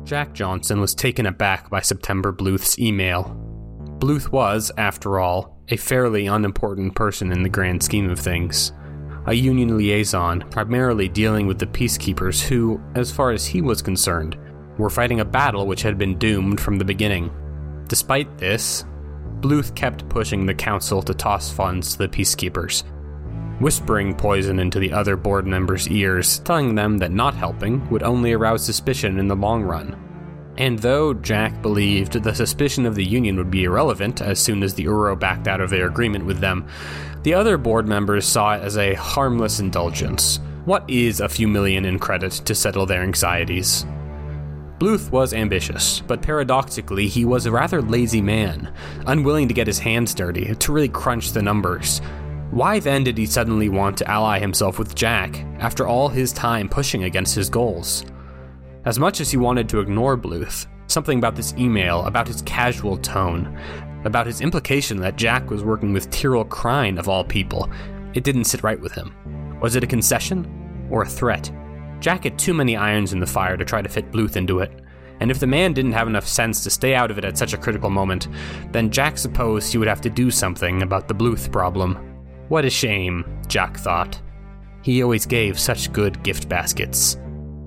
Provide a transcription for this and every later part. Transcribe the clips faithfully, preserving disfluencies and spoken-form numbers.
Jack Johnson was taken aback by September Bluth's email. Bluth was, after all, a fairly unimportant person in the grand scheme of things. A union liaison, primarily dealing with the peacekeepers who, as far as he was concerned, were fighting a battle which had been doomed from the beginning. Despite this, Bluth kept pushing the council to toss funds to the peacekeepers, whispering poison into the other board members' ears, telling them that not helping would only arouse suspicion in the long run. And though Jack believed the suspicion of the Union would be irrelevant as soon as the Uro backed out of their agreement with them, the other board members saw it as a harmless indulgence. What is a few million in credit to settle their anxieties? Bluth was ambitious, but paradoxically he was a rather lazy man, unwilling to get his hands dirty, to really crunch the numbers. Why then did he suddenly want to ally himself with Jack, after all his time pushing against his goals? As much as he wanted to ignore Bluth, something about this email, about his casual tone, about his implication that Jack was working with Tyrell Crine of all people, it didn't sit right with him. Was it a concession or a threat? Jack had too many irons in the fire to try to fit Bluth into it, and if the man didn't have enough sense to stay out of it at such a critical moment, then Jack supposed he would have to do something about the Bluth problem. What a shame, Jack thought. He always gave such good gift baskets.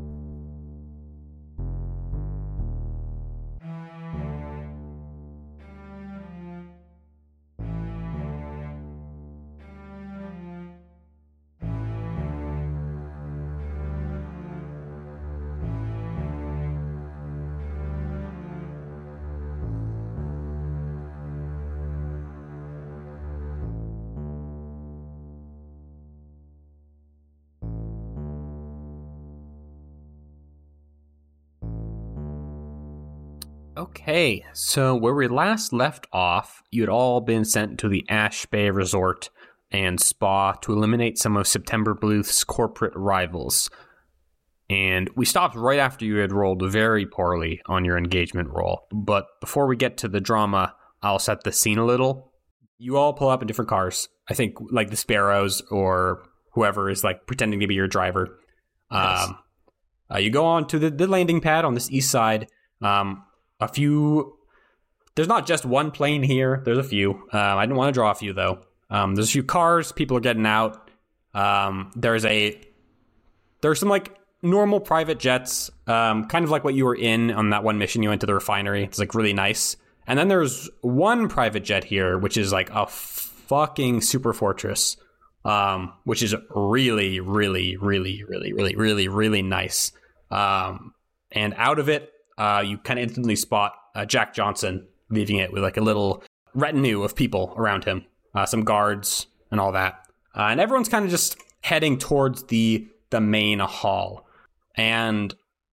Okay, so where we last left off, you had all been sent to the Ash Bay Resort and Spa to eliminate some of September Bluth's corporate rivals. And we stopped right after you had rolled very poorly on your engagement roll. But before we get to the drama, I'll set the scene a little. You all pull up in different cars. I think like the Sparrows or whoever is like pretending to be your driver. Nice. Um, uh, you go on to the, the landing pad on this east side. Um... A few, there's not just one plane here, there's a few. Um, I didn't want to draw a few though. Um, there's a few cars, people are getting out. Um, there's a, there's some like normal private jets, um, kind of like what you were in on that one mission you went to the refinery. It's like really nice. And then there's one private jet here, which is like a fucking super fortress, um, which is really, really, really, really, really, really, really nice. Um, and out of it, Uh, you kind of instantly spot uh, Jack Johnson leaving it with like a little retinue of people around him, uh, some guards and all that. Uh, and everyone's kind of just heading towards the the main hall. And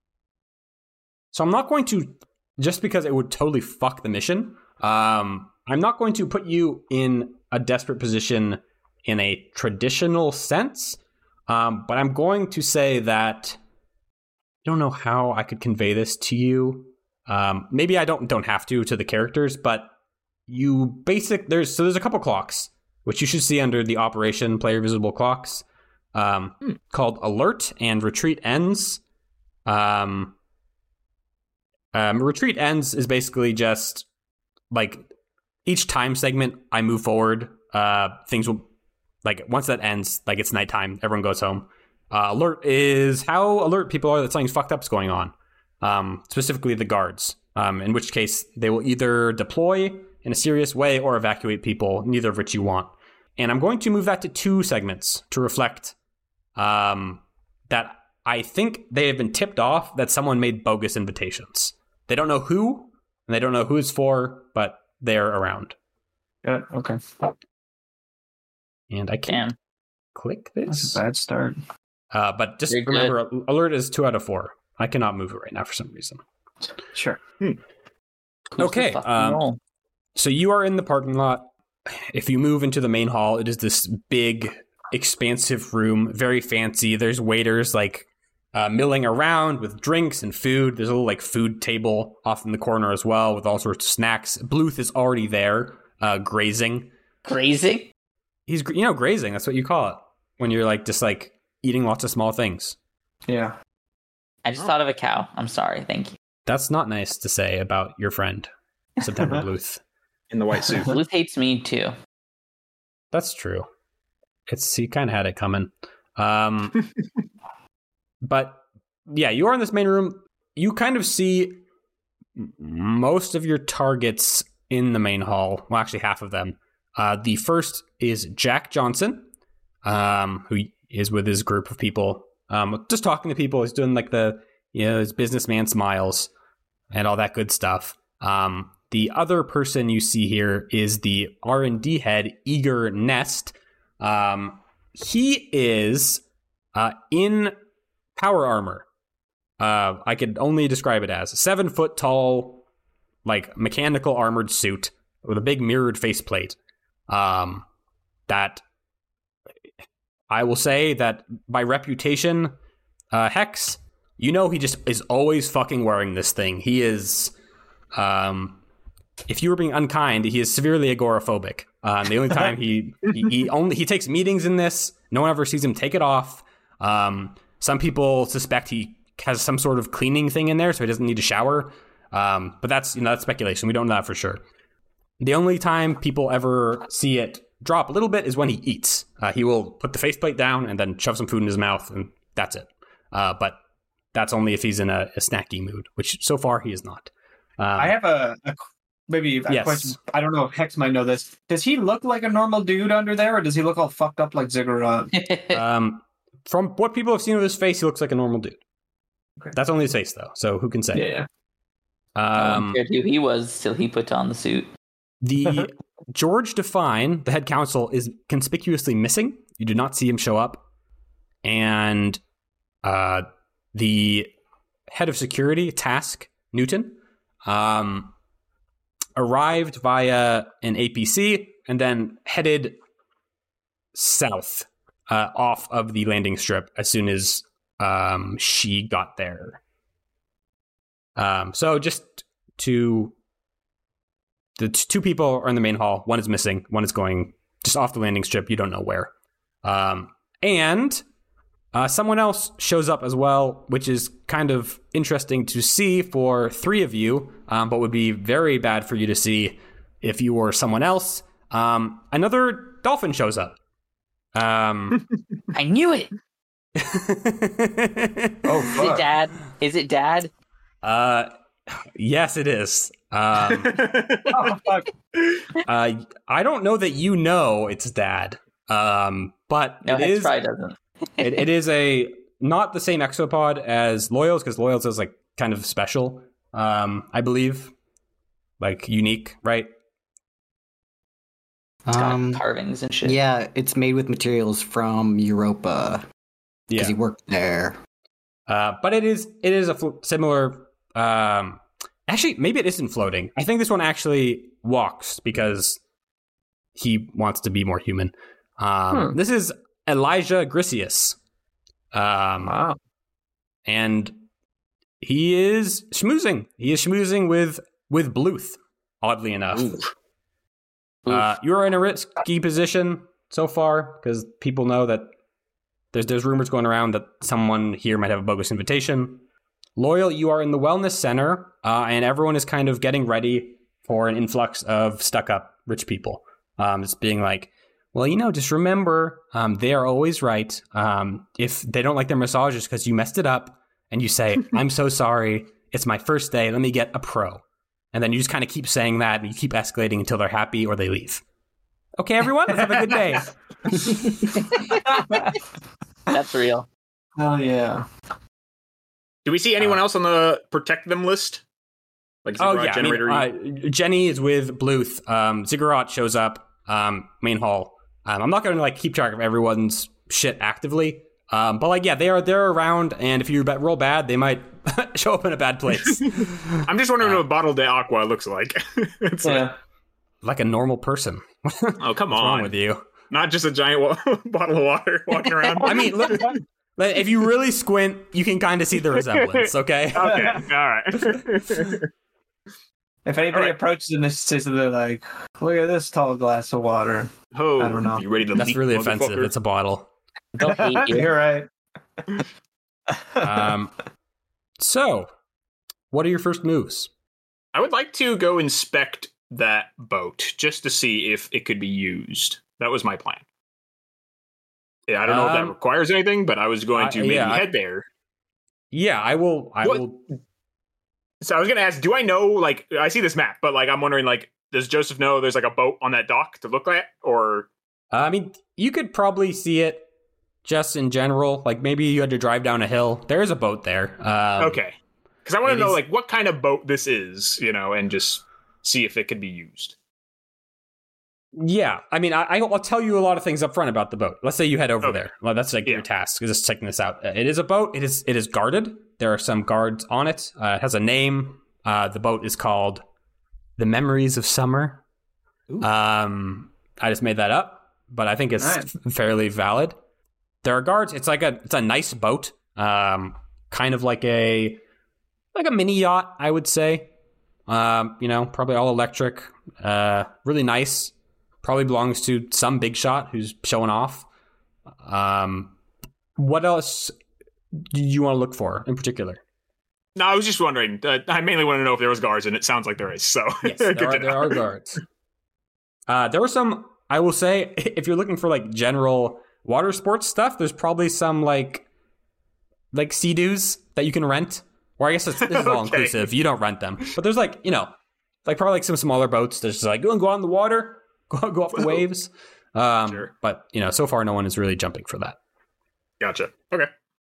so I'm not going to, just because it would totally fuck the mission, um, I'm not going to put you in a desperate position in a traditional sense, um, but I'm going to say that I don't know how I could convey this to you. Um, maybe I don't don't have to to the characters, but you basic there's so there's a couple clocks which you should see under the operation player visible clocks, um, hmm. called alert and retreat ends. Um, um, retreat ends is basically just like each time segment I move forward, uh, things will like once that ends, like it's nighttime, everyone goes home. Uh, alert is how alert people are that something fucked up is going on, um, specifically the guards, um, in which case they will either deploy in a serious way or evacuate people, neither of which you want. And I'm going to move that to two segments to reflect um, that I think they have been tipped off that someone made bogus invitations. They don't know who, and they don't know who it's for, but they're around. Yeah, okay. And I can't Damn. click this. That's a bad start. Uh, but just You're remember, good. alert is two out of four. I cannot move it right now for some reason. Sure. Hmm. Okay. Um, so you are in the parking lot. If you move into the main hall, it is this big, expansive room, very fancy. There's waiters like uh, milling around with drinks and food. There's a little like food table off in the corner as well with all sorts of snacks. Bluth is already there, uh, grazing. Grazing? He's, you know, grazing. That's what you call it when you're like just like eating lots of small things. Yeah. I just oh. thought of a cow. I'm sorry. Thank you. That's not nice to say about your friend, September Bluth. In the white suit. Bluth hates me too. That's true. It's he kind of had it coming. Um, but yeah, you are in this main room. You kind of see most of your targets in the main hall. Well, actually, half of them. Uh, the first is Jack Johnson, um, who is with his group of people, um, just talking to people. He's doing like the you know his businessman smiles and all that good stuff. Um, The other person you see here is the R and D head, Eager Nest. Um, he is uh, in power armor. Uh, I could only describe it as a seven foot tall, like mechanical armored suit with a big mirrored faceplate. Um, that I will say that by reputation, uh, Hex, you know he just is always fucking wearing this thing. He is... Um, if you were being unkind, he is severely agoraphobic. Uh, the only time he, he he only he takes meetings in this, no one ever sees him take it off. Um, some people suspect he has some sort of cleaning thing in there, so he doesn't need to shower. Um, but that's you know that's speculation. We don't know that for sure. The only time people ever see it drop a little bit is when he eats. Uh, he will put the faceplate down and then shove some food in his mouth, and that's it. Uh, but that's only if he's in a, a snacky mood, which so far he is not. Um, I have a, a maybe a yes. question. I don't know if Hex might know this. Does he look like a normal dude under there, or does he look all fucked up like Ziggurat? um, from what people have seen of his face, he looks like a normal dude. Okay. That's only his face, though, so who can say? Yeah. I Um, wondered who he was till he put on the suit. the George Define, the head counsel, is conspicuously missing. You do not see him show up. And uh, the head of security, Task Newton, um, arrived via an A P C and then headed south uh, off of the landing strip as soon as um, she got there. Um, so just to... The t- two people are in the main hall. One is missing. One is going just off the landing strip. You don't know where. Um, and uh, someone else shows up as well, which is kind of interesting to see for three of you, um, but would be very bad for you to see if you were someone else. Um, another dolphin shows up. Um, I knew it. Oh, Is it Dad? Is it Dad? uh, yes, it is. Um, Oh, fuck. uh, I don't know that you know it's Dad, um, but No, it Hex is. probably doesn't. it, it is a not the same exopod as Loyals, because Loyals is like kind of special, um, I believe, like unique, right? It's got Um, carvings and shit. yeah, it's made with materials from Europa because Yeah, he worked there. uh, but it is it is a fl- similar. Um, actually, maybe it isn't floating. I think this one actually walks because he wants to be more human. Um, Hmm. This is Elijah Grisius. Um, Wow. and he is schmoozing. He is schmoozing with with Bluth. Oddly enough, uh, you're in a risky position so far because people know that there's there's rumors going around that someone here might have a bogus invitation. Loyal, you are in the wellness center, uh, and everyone is kind of getting ready for an influx of stuck-up rich people. Um, it's being like, well, you know, just remember, um, they are always right. Um, if they don't like their massages because you messed it up, and you say, I'm so sorry, it's my first day, let me get a pro. And then you just kind of keep saying that, and you keep escalating until they're happy or they leave. Okay, everyone, let's have a good day. That's real. Hell yeah. Do we see anyone else on the protect them list? Like Oh, Ziggurat yeah, I mean, generator? uh, Jenny is with Bluth. Um, Ziggurat shows up, um, main hall. Um, I'm not going to like keep track of everyone's shit actively. Um, but like, yeah, they are they're around, and if you bet roll bad, they might show up in a bad place. I'm just wondering what a bottle de aqua looks like. It's like, Yeah. Like a normal person. What's oh, come wrong on. with you? Not just a giant wa- bottle of water walking around. I mean, look, like, if you really squint, you can kind of see the resemblance. Okay. Okay, all right. If anybody Alright. approaches and says they're like, look at this tall glass of water. Oh, I don't know. You ready to That's leap, really offensive. motherfucker? It's a bottle. They'll hate you. You're right. Um, so what are your first moves? I would like to go inspect that boat just to see if it could be used. That was my plan. Yeah, I don't know if that Um, requires anything, but I was going I- to maybe yeah, I- head there. Yeah, I will. I What- will. So I was going to ask, do I know, like, I see this map, but, like, I'm wondering, like, does Joseph know there's, like, a boat on that dock to look at? Or, I mean, you could probably see it just in general. Like maybe you had to drive down a hill. There is a boat there. Um, okay. Because I want it to know, is- like, what kind of boat this is, you know, and just see if it could be used. Yeah, I mean, I, I'll tell you a lot of things up front about the boat. Let's say you head over Okay. there. Well, that's like Yeah. your task. Is just checking this out. Uh, It is a boat. It is it is guarded. There are some guards on it. Uh, it has a name. Uh, the boat is called the Memories of Summer. Ooh. Um, I just made that up, but I think it's Nice. f- fairly valid. There are guards. It's like a it's a nice boat. Um, kind of like a like a mini yacht, I would say. Um, you know, probably all electric. Uh, really nice. Probably belongs to some big shot who's showing off. Um, what else do you want to look for in particular? No, I was just wondering. Uh, I mainly want to know if there was guards, and it sounds like there is. So Yes, good there are, to there know. are guards. Uh, there were some, I will say, if you're looking for like general water sports stuff, there's probably some like like Sea-Doos that you can rent. Or I guess it's, this is all Okay. inclusive. You don't rent them. But there's like, you know, like probably like some smaller boats. There's just like, go and go out in the water, go, go off the waves. Um, Sure. But, you know, so far no one is really jumping for that. Gotcha. Okay.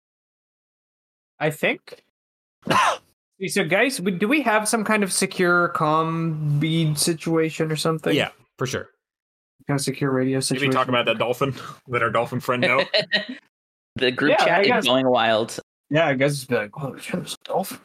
I think. So, guys, we- do we have some kind of secure comm bead situation or something? Yeah, for sure. Kind of secure radio situation. Maybe talk about that dolphin. Let our dolphin friend know. The group Yeah, I chat guess- is going wild. Yeah, I guess it's be like, oh, shit, there's a dolphin.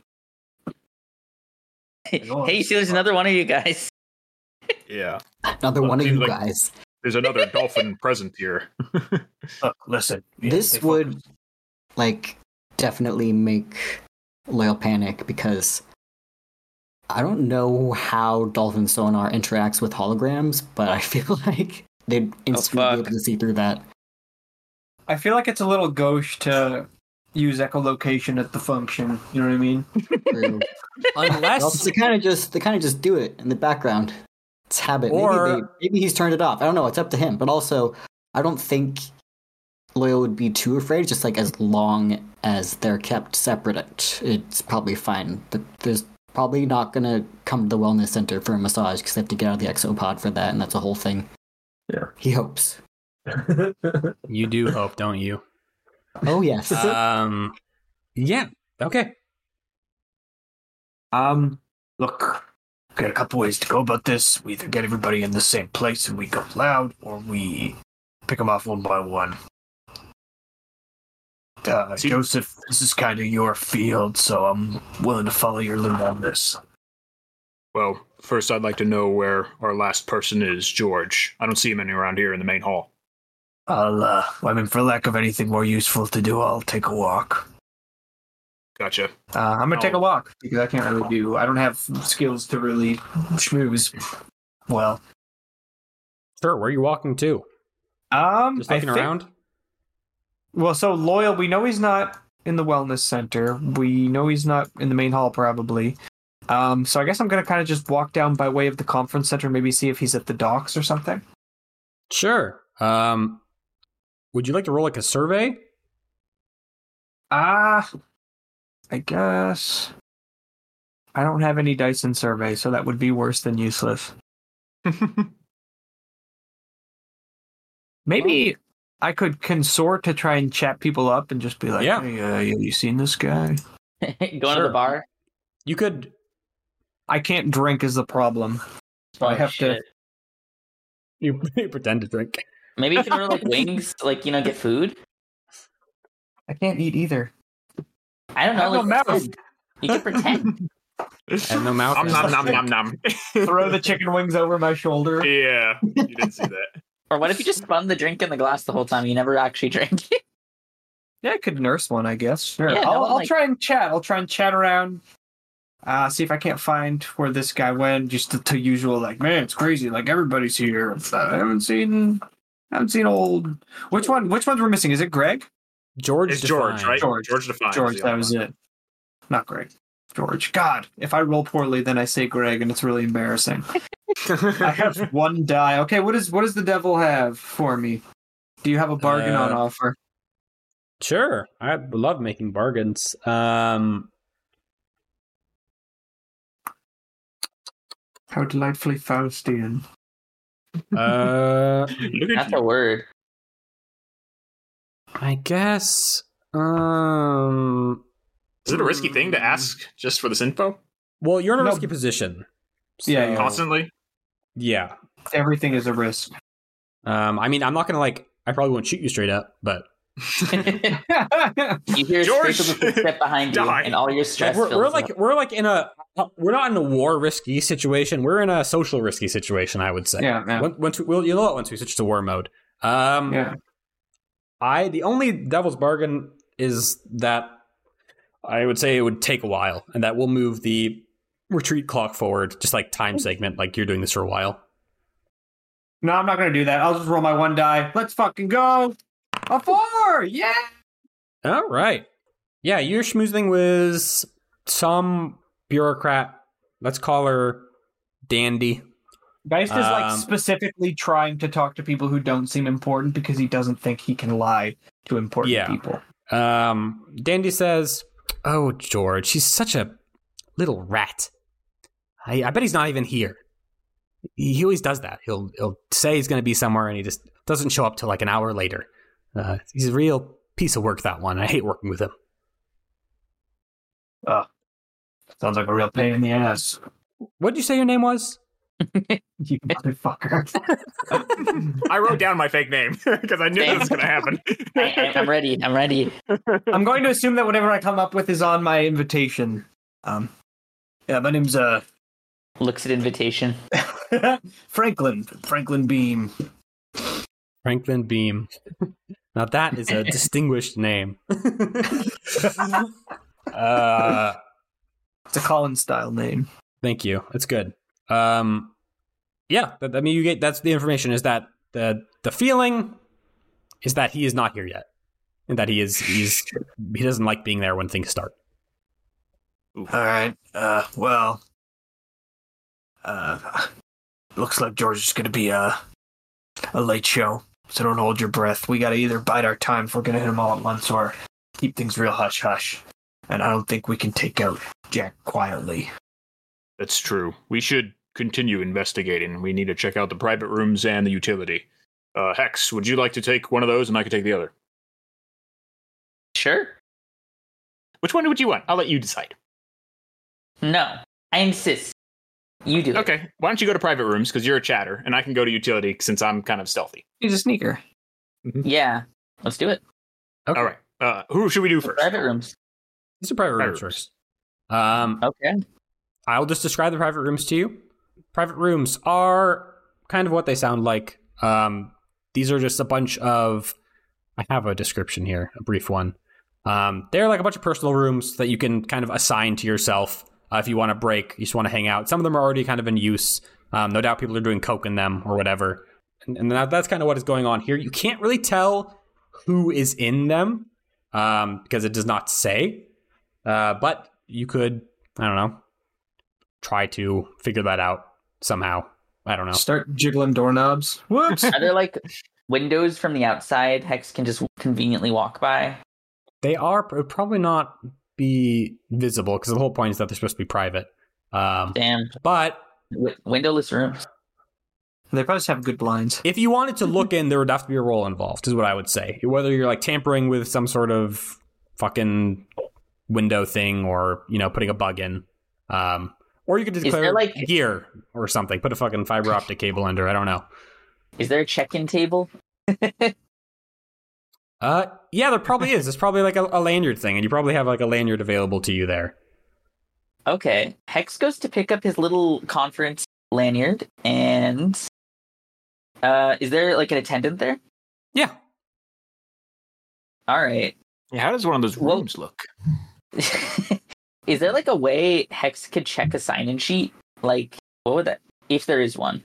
Hey, see, there's another one of you guys. Yeah. Another Well, one of seems you like- guys. There's another dolphin present here. Look, listen. yeah, This they would focus. like definitely make Loyal panic because I don't know how dolphin sonar interacts with holograms, but I feel like they'd instantly be fuck. able to see through that. I feel like it's a little gauche to use echolocation at the function. You know what I mean? True. Also, Unless, they kind of just they kind of just do it in the background. It's habit. Or- maybe, they, maybe he's turned it off. I don't know. It's up to him. But also, I don't think Loyal would be too afraid. Just like as long as they're kept separate, it's probably fine. But there's probably not gonna come to the wellness center for a massage because they have to get out of the exopod for that, and that's a whole thing. Yeah. He hopes. you do hope, don't you? Oh yes. Um, yeah, okay. Um, look, we got a couple ways to go about this. We either get everybody in the same place and we go loud, or we pick them off one by one. Uh, See- Joseph, this is kind of your field, so I'm willing to follow your lead on this. Well, first I'd like to know where our last person is, George. I don't see him any around here in the main hall. I'll, uh, I mean, for lack of anything more useful to do, I'll take a walk. Gotcha. Uh, I'm gonna take Oh. a walk because I can't really do. I don't have skills to really schmooze. Well, Sure, where are you walking to? um, Just I looking think- around? Well, so Loyal, we know he's not in the wellness center. We know he's not in the main hall, probably. Um, so I guess I'm gonna kind of just walk down by way of the conference center, maybe see if he's at the docks or something. Sure. Um, would you like to roll like a survey? Ah, I guess I don't have any dice in survey, so that would be worse than useless. Maybe I could consort to try and chat people up and just be like, Yeah. "Hey, uh, have you seen this guy?" Going to Sure. the bar. You could. I can't drink is the problem. So I Oh, have shit. You, you pretend to drink. Maybe you can order like wings, like you know, get food. I can't eat either. I don't I know. have no Like, mouth. you can pretend. And no mouth. Nom nom nom nom nom. Throw the chicken wings over my shoulder. Yeah, you did see that. Or what if you just spun the drink in the glass the whole time? You never actually drank it. Yeah, I could nurse one, I guess. Sure. Yeah, no I'll, one, I'll like- try and chat. I'll try and chat around. Uh, see if I can't find where this guy went. Just the, the usual, like, man, it's crazy. Like everybody's here. I haven't seen, I haven't seen old. Which one? Which ones we're missing? Is it Greg? George It's George, Define. right? George. George Define. George. That was it. Not Greg. George. God, if I roll poorly, then I say Greg, and it's really embarrassing. I have one die. Okay, what is what does the devil have for me? Do you have a bargain Uh, on offer? Sure. I love making bargains. Um, How delightfully Faustian. uh, Look at That's you. a word. I guess. Um, Is it a risky thing to ask just for this info? well, you're in a No. risky position. Yeah, So- yeah. Constantly? Yeah. Everything is a risk. Um, I mean, I'm not gonna like. I probably won't shoot you straight up, but You hear George, George, a step behind you, die. and all your stress like, we're, fills we're up. like we're like in a we're not in a war risky situation. We're in a social risky situation. I would say. yeah, yeah. Once, once we, well, you know what? Once we switch to war mode, um, yeah. I the only devil's bargain is that I would say it would take a while, and that we'll move the retreat clock forward, just like time segment, like you're doing this for a while. No, I'm not gonna do that. I'll just roll my one die. Let's fucking go. A four! Yeah! All right, yeah, you're schmoozing with some bureaucrat. Let's call her Dandy. Geist is like Um, specifically trying to talk to people who don't seem important because he doesn't think he can lie to important Yeah. people. Um, Dandy says, "Oh, George, he's such a little rat. I, I bet he's not even here. He, he always does that. He'll he'll say he's going to be somewhere, and he just doesn't show up till like an hour later. Uh, he's a real piece of work, that one. I hate working with him." Oh, sounds like a real pain in the ass. What did you say your name was? You motherfucker. I wrote down my fake name because I knew this was going to happen. I, I'm ready. I'm ready. I'm going to assume that whatever I come up with is on my invitation. Um, yeah, my name's uh Looks at invitation. Franklin. Franklin Beam. Franklin Beam. Now that is a distinguished name. uh, It's a Colin style name. Thank you. That's good. Um, yeah, that- I mean, you get that's the information. Is that the the feeling is that he is not here yet, and that he is he's he doesn't like being there when things start. All right. Uh, well, uh, looks like George is going to be a a late show. So don't hold your breath. We got to either bide our time if we're going to hit him all at once, or keep things real hush hush. And I don't think we can take out Jack quietly. That's true. We should continue investigating. We need to check out the private rooms and the utility. Uh, Hex, would you like to take one of those and I could take the other? Sure. Which one would you want? I'll let you decide. No. I insist. You do it. Okay, why don't you go to private rooms because you're a chatter, and I can go to utility since I'm kind of stealthy. He's a sneaker. Yeah. Let's do it. Okay. All right. Uh, who should we do first? Private rooms. These are private Private rooms rooms. first. Um, Okay. I'll just describe the private rooms to you. Private rooms are kind of what they sound like. Um, these are just a bunch of. I have a description here, a brief one. Um, they're like a bunch of personal rooms that you can kind of assign to yourself uh, if you want to break, you just want to hang out. Some of them are already kind of in use. Um, no doubt people are doing coke in them or whatever. And, and that, that's kind of what is going on here. You can't really tell who is in them um, because it does not say. Uh, but you could, I don't know, try to figure that out somehow. I don't know. Start jiggling doorknobs. Whoops. Are there like windows from the outside Hex can just conveniently walk by? They are it would probably not be visible because the whole point is that they're supposed to be private. Um, Damn. but W- windowless rooms. They probably just have good blinds. if you wanted to look in, there would have to be a roll involved, is what I would say. Whether you're like tampering with some sort of fucking window thing or, you know, putting a bug in. Um, or you could declare there, like- gear or something. Put a fucking fiber optic cable under. I don't know. Is there a check-in table? Uh, yeah, there probably is. It's probably like a, a lanyard thing, and you probably have like a lanyard available to you there. Okay. Hex goes to pick up his little conference lanyard, and uh, is there like an attendant there? Yeah. All right. Yeah, how does one of those Well- rooms look? Is there like a way Hex could check a sign-in sheet? Like, what would that, if there is one?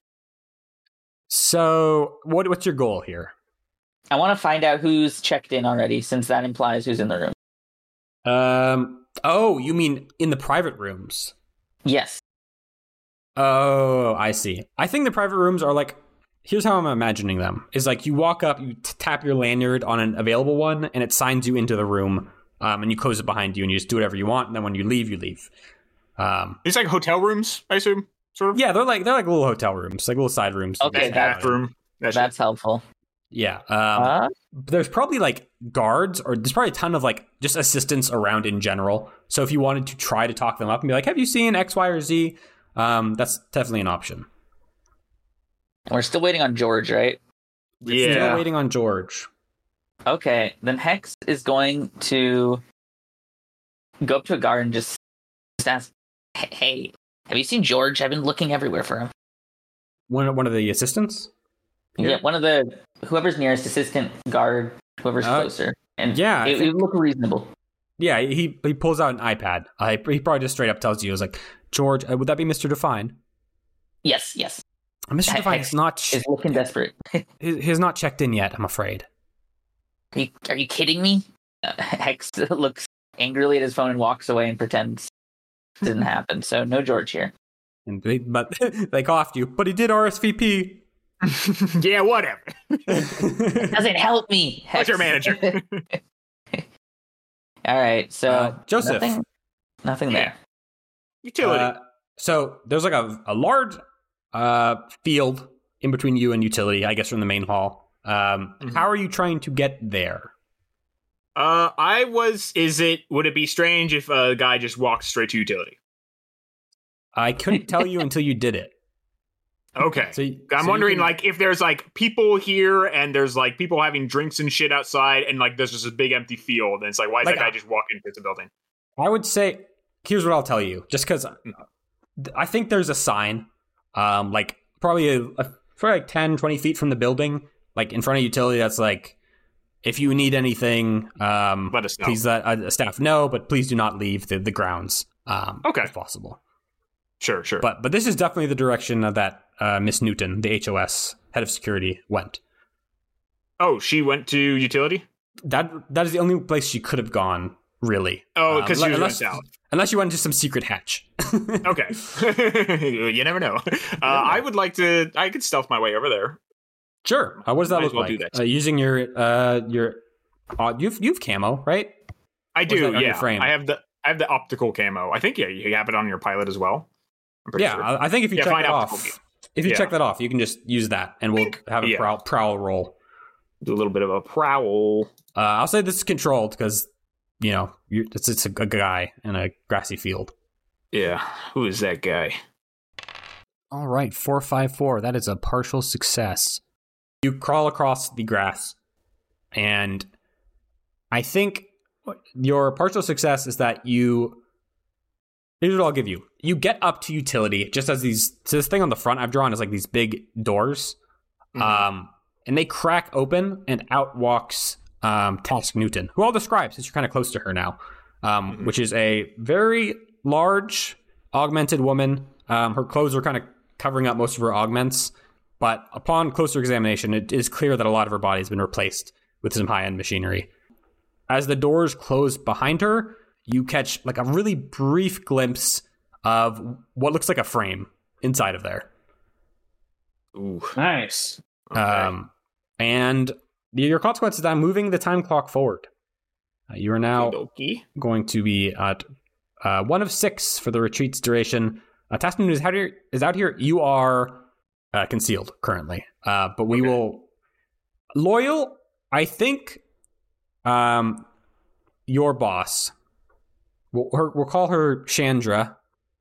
So, what what's your goal here? I want to find out who's checked in already, since that implies who's in the room. Um, Oh, you mean in the private rooms? Yes. Oh, I see. I think the private rooms are like, here's how I'm imagining them. Is like you walk up, you t- tap your lanyard on an available one, and it signs you into the room, um, and you close it behind you, and you just do whatever you want, and then when you leave, you leave. Um, These like hotel rooms, I assume, sort of. yeah, they're like they're like little hotel rooms, like little side rooms. Okay, That that- bathroom. That's, That's helpful. Yeah. Um, Uh, there's probably like guards, or there's probably a ton of like just assistants around in general. So if you wanted to try to talk them up and be like, have you seen X, Y, or Z? Um, that's definitely an option. we're still waiting on George, right? Still yeah. waiting on George. Okay, then Hex is going to go up to a guard and just, just ask, "Hey, have you seen George? I've been looking everywhere for him." One one of the assistants. Yeah, Yeah. one of the whoever's nearest, assistant, guard, whoever's Uh, closer, and yeah, I it, it think- would look reasonable. Yeah, he he pulls out an iPad. Uh, he probably just straight up tells you, "Is like George, uh, would that be Mister Define?" Yes, yes, Mister He- Define Hex is not ch- is looking desperate. Are he- he's not checked in yet. I'm afraid. you, are you kidding me? Uh, Hex looks angrily at his phone and walks away and pretends it didn't happen. So no George here. And they, but they coughed you. But he did R S V P. yeah, whatever. Doesn't help me. What's Hex. your manager? All right, so Uh, Joseph. nothing, nothing Yeah. there. Utility. Uh, so there's like a, a large uh, field in between you and utility, I guess, from the main hall. Um, Mhm. How are you trying to get there? Uh, I was. Is it? Would it be strange if a guy just walked straight to utility? I couldn't tell you until you did it. Okay. So, you- I'm so you wondering, can- like, if there's like people here and there's like people having drinks and shit outside, and like there's just a big empty field, and it's like, why is Like, that guy uh, just walking into the building? I would say, here's what I'll tell you. Just because I think there's a sign, um, like probably a, a, probably like ten, twenty feet from the building, like in front of utility. That's like, if you need anything, um, Let us know. please let uh, staff know, but please do not leave the, the grounds, um, Okay. if possible. Sure, sure. But but this is definitely the direction that uh, Miss Newton, the H O S head of security, went. oh, she went to utility. That that is the only place she could have gone, really. Oh, Um, because she was unless, went south. unless you went into some secret hatch. Okay. You never know. Uh, I would like to. I could stealth my way over there. Sure. Uh, what does that Might look as well like? do that. Uh, using your uh your uh, you've you've camo, right? I is do. that on your Yeah. frame? I have the. I have the optical camo. I think yeah. You have it on your pilot as well. I'm pretty Yeah, sure. I I think if you Yeah, check find that optical off, view. if you Yeah. check that off, you can just use that, and we'll have a Yeah. prowl, prowl roll. Do a little bit of a prowl. Uh, I'll say this is controlled because you know you're, it's it's a, a guy in a grassy field. Yeah. Who is that guy? All right, four five four. That is a partial success. You crawl across the grass, and I think your partial success is that you. Here's what I'll give you. You get up to utility just as these. So this thing on the front I've drawn is like these big doors, Mhm. um, and they crack open, and out walks um, Task Newton, who I'll describe since you're kind of close to her now, um, Mhm. which is a very large, augmented woman. Um, her clothes are kind of covering up most of her augments, but upon closer examination, it is clear that a lot of her body has been replaced with some high-end machinery. As the doors close behind her, you catch like a really brief glimpse of what looks like a frame inside of there. Ooh. Nice. Okay. Um, and your consequence is that I'm moving the time clock forward. Uh, you are now Okey-dokey. going to be at uh, one of six for the retreat's duration. Uh, Tasman is out here. Is out here. You are uh, concealed currently, uh, but we Okay. will loyal. I think um, your boss. We'll, her, we'll call her Chandra.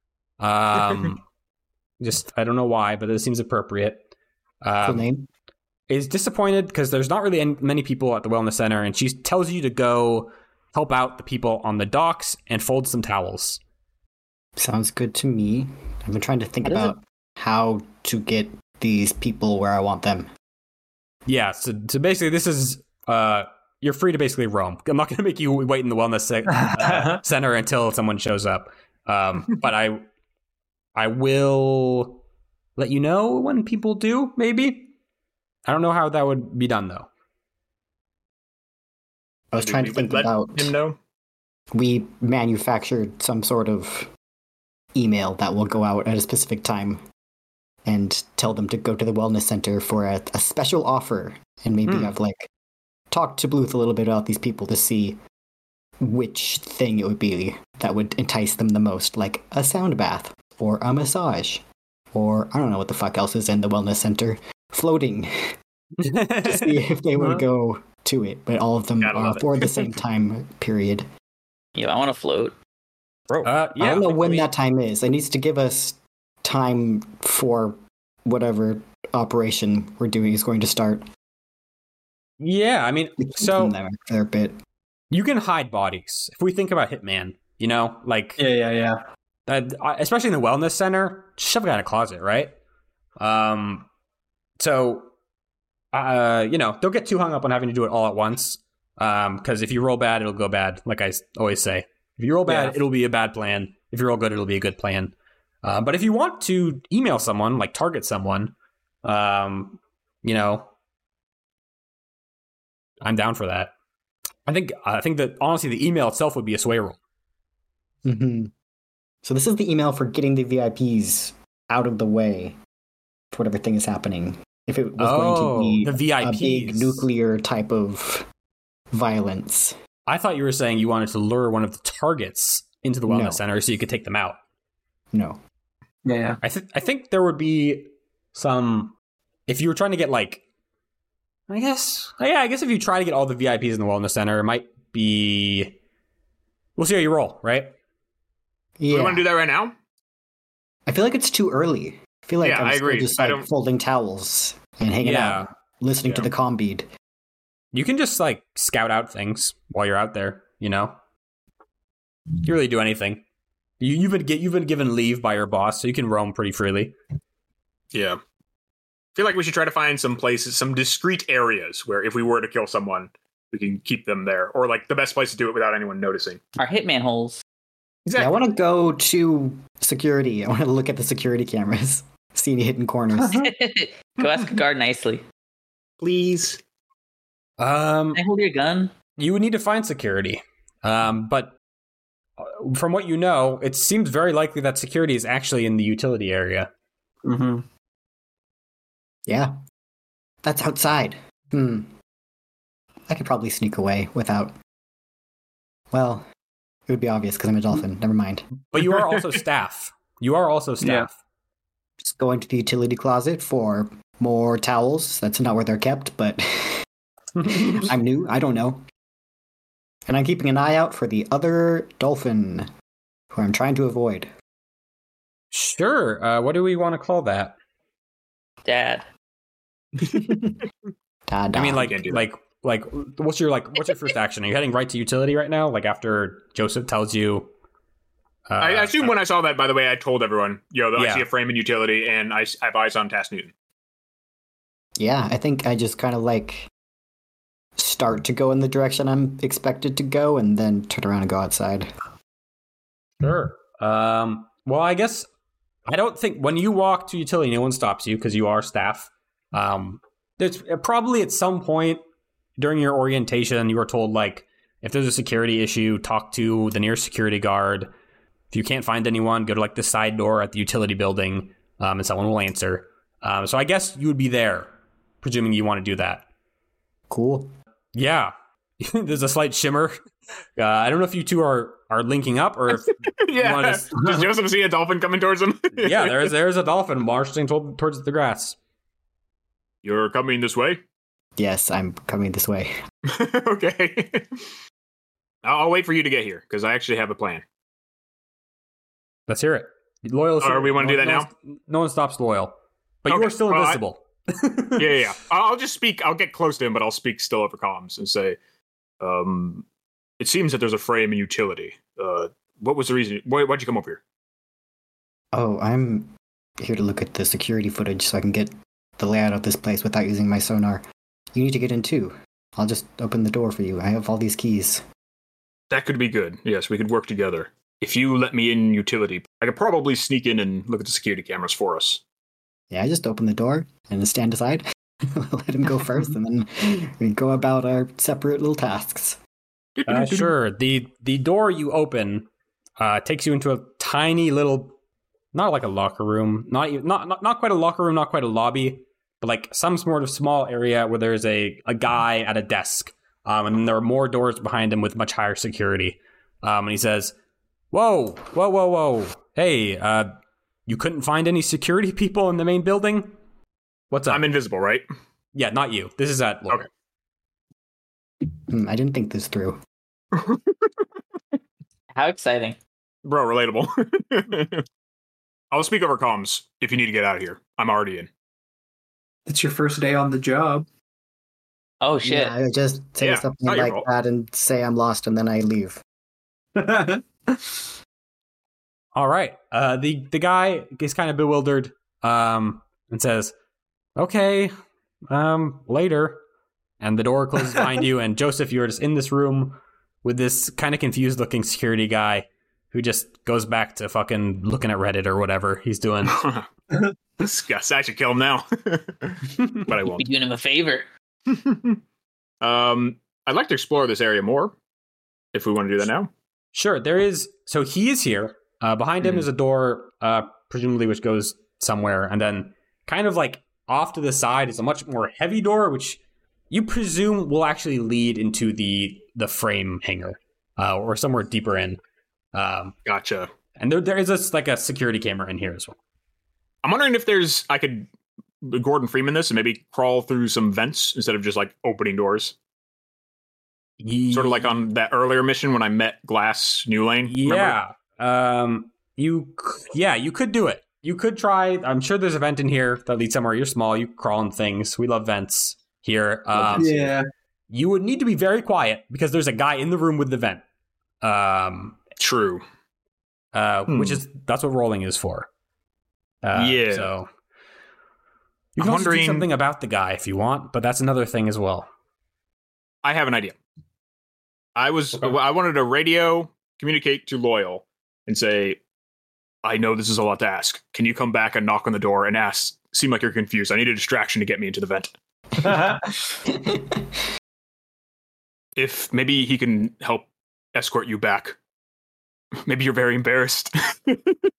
Um, just I don't know why, but it seems appropriate. Cool Um, name. is disappointed because there's not really any, many people at the wellness center, and she tells you to go help out the people on the docks and fold some towels. Sounds good to me. I've been trying to think What is about how to get these people where I want them. Yeah, so, so basically this is, uh, you're free to basically roam. I'm not going to make you wait in the wellness se- uh, center until someone shows up. Um, but I, I will let you know when people do, maybe. I don't know how that would be done, though. I was Maybe trying we to think would let about him know. we manufactured some sort of email that will go out at a specific time and tell them to go to the wellness center for a, a special offer, and maybe Hmm. have like talked to Bluth a little bit about these people to see which thing it would be that would entice them the most, like a sound bath or a massage or I don't know what the fuck else is in the wellness center, floating, to see if they would go to it. But all of them Gotta are love it. for the same time period. Yeah, I want to float. Uh, I yeah. don't know when we- that time is. It needs to give us time for whatever operation we're doing is going to start. Yeah, I mean, We keep so them there for a bit. you can hide bodies. If we think about Hitman, you know, like, Yeah, yeah, yeah. uh, especially in the wellness center, just shove a guy in a closet, right? Um, so, uh, you know, don't get too hung up on having to do it all at once. Um, because if you roll bad, it'll go bad. Like I s- always say, if you roll bad, Yeah. it'll be a bad plan. If you roll good, it'll be a good plan. Uh, but if you want to email someone, like target someone, um, you know, I'm down for that. I think I think that honestly, the email itself would be a sway roll. hmm So this is the email for getting the V I Ps out of the way for whatever thing is happening. If it was going to be the V I a Ps. big nuclear type of violence. I thought you were saying you wanted to lure one of the targets into the wellness No. center so you could take them out. No. Yeah, yeah. I think I think there would be some if you were trying to get like I guess yeah, I guess if you try to get all the V I Ps in the wellness center, it might be we'll see how you roll, right? Do Yeah. we want to do that right now? I feel like it's too early. I feel like Yeah, I'm I still agree. just I like don't- folding towels and hanging Yeah. out, listening to Yeah. the comm bead. You can just like scout out things while you're out there, you know? You can really do anything. You, you've been get you've been given leave by your boss, so you can roam pretty freely. Yeah. I feel like we should try to find some places, some discrete areas where if we were to kill someone, we can keep them there. Or like the best place to do it without anyone noticing. Our hitman holes. Yeah, I want to go to security. I want to look at the security cameras, see any hidden corners. Go ask a guard nicely. Please. Um, Can I hold your gun? you would need to find security. Um, but uh, from what you know, it seems very likely that security is actually in the utility area. Mm-hmm. Yeah, that's outside. Hmm. I could probably sneak away without. Well, it would be obvious because I'm a dolphin. Never mind. But you are also staff. You are also staff. Just go into the utility closet for more towels. That's not where they're kept, but I'm new. I don't know. And I'm keeping an eye out for the other dolphin, who I'm trying to avoid. Sure. Uh, what do we want to call that? Dad. Ta-da. I mean, like, can't do that. like, like, what's your like? What's your first action? Are you heading right to utility right now? Like after Joseph tells you. Uh, I I assume when I saw that, by the way, I told everyone, yo, I Yeah. see a frame in utility and I s- I have eyes on Task Newton. Yeah, I think I just kind of like start to go in the direction I'm expected to go and then turn around and go outside. Sure. Um, well, I guess I don't think when you walk to utility, no one stops you because you are staff. Um, there's probably at some point during your orientation, you were told like if there's a security issue, talk to the nearest security guard. If you can't find anyone, go to like the side door at the utility building, um, and someone will answer. Um, so I guess you would be there, presuming you want to do that. Cool. Yeah, there's a slight shimmer. Uh, I don't know if you two are are linking up or if yeah. wanna- Does Joseph see a dolphin coming towards him? yeah, there's there's a dolphin marching toward, towards the grass. You're coming this way? Yes, I'm coming this way. Okay. I'll, I'll wait for you to get here because I actually have a plan. Let's hear it. Loyal. is Or here. we wanna No- do that no now? one- No one stops loyal, but you Okay, are still well, I- invisible. yeah, yeah, yeah. I'll I'll just speak. I'll get close to him, but I'll speak still over comms and say, um, it seems that there's a frame in utility. Uh, what was the reason? Why, why'd you come over here? Oh, I'm here to look at the security footage so I can get the layout of this place without using my sonar. You need to get in too. I'll just open the door for you. I have all these keys. That could be good. Yes, we could work together. If you let me in utility, I could probably sneak in and look at the security cameras for us. Yeah, I just open the door and stand aside. Let him go first, and then we go about our separate little tasks. Uh, sure. The the door you open uh, takes you into a tiny little, not like a locker room, not even, not, not not quite a locker room, not quite a lobby, but like some sort of small area where there's a, a guy at a desk, um, and then there are more doors behind him with much higher security. Um, and he says, "Whoa, whoa, whoa, whoa! Hey, uh, you couldn't find any security people in the main building? What's up?" I'm invisible, right? Yeah, not you. This is at Lord. Okay. Hmm, I didn't think this through. How exciting. Bro, relatable. I'll speak over comms if you need to get out of here. I'm already in. It's your first day on the job. Oh shit. Yeah, I just say Yeah, something not your like fault. that and say I'm lost, and then I leave. All right. Uh, the the guy is kind of bewildered, um, and says, "Okay, um, later." And the door closes behind you. And Joseph, you're just in this room with this kind of confused-looking security guy who just goes back to fucking looking at Reddit or whatever he's doing. Disgust. I should kill him now, but I Be won't. doing him a favor. um, I'd like to explore this area more. If we want to do that now. Sure, there is. So he is here. Uh, behind him Mhm. is a door, uh, presumably which goes somewhere, and then kind of like off to the side is a much more heavy door, which you presume will actually lead into the the frame hangar, uh, or somewhere deeper in. Um, Gotcha. and there there is a, like a security camera in here as well. I'm wondering if there's I could Gordon Freeman this and maybe crawl through some vents instead of just like opening doors. Sort of like on that earlier mission when I met Glass New Lane. remember? Yeah. Um, you, c- yeah, you could do it. You could try. I'm sure there's a vent in here that leads somewhere. You're small. You crawl in things. We love vents here. Um, Yeah. You would need to be very quiet because there's a guy in the room with the vent. Um, True. uh, Hmm. which is that's what rolling is for. Uh, Yeah. So you I'm can also do wondering- something about the guy if you want, but that's another thing as well. I have an idea. I was Okay. I wanted to radio communicate to Loyal and say, I know this is a lot to ask. Can you come back and knock on the door and ask? Seem like you're confused. I need a distraction to get me into the vent. If maybe he can help escort you back. Maybe you're very embarrassed. Is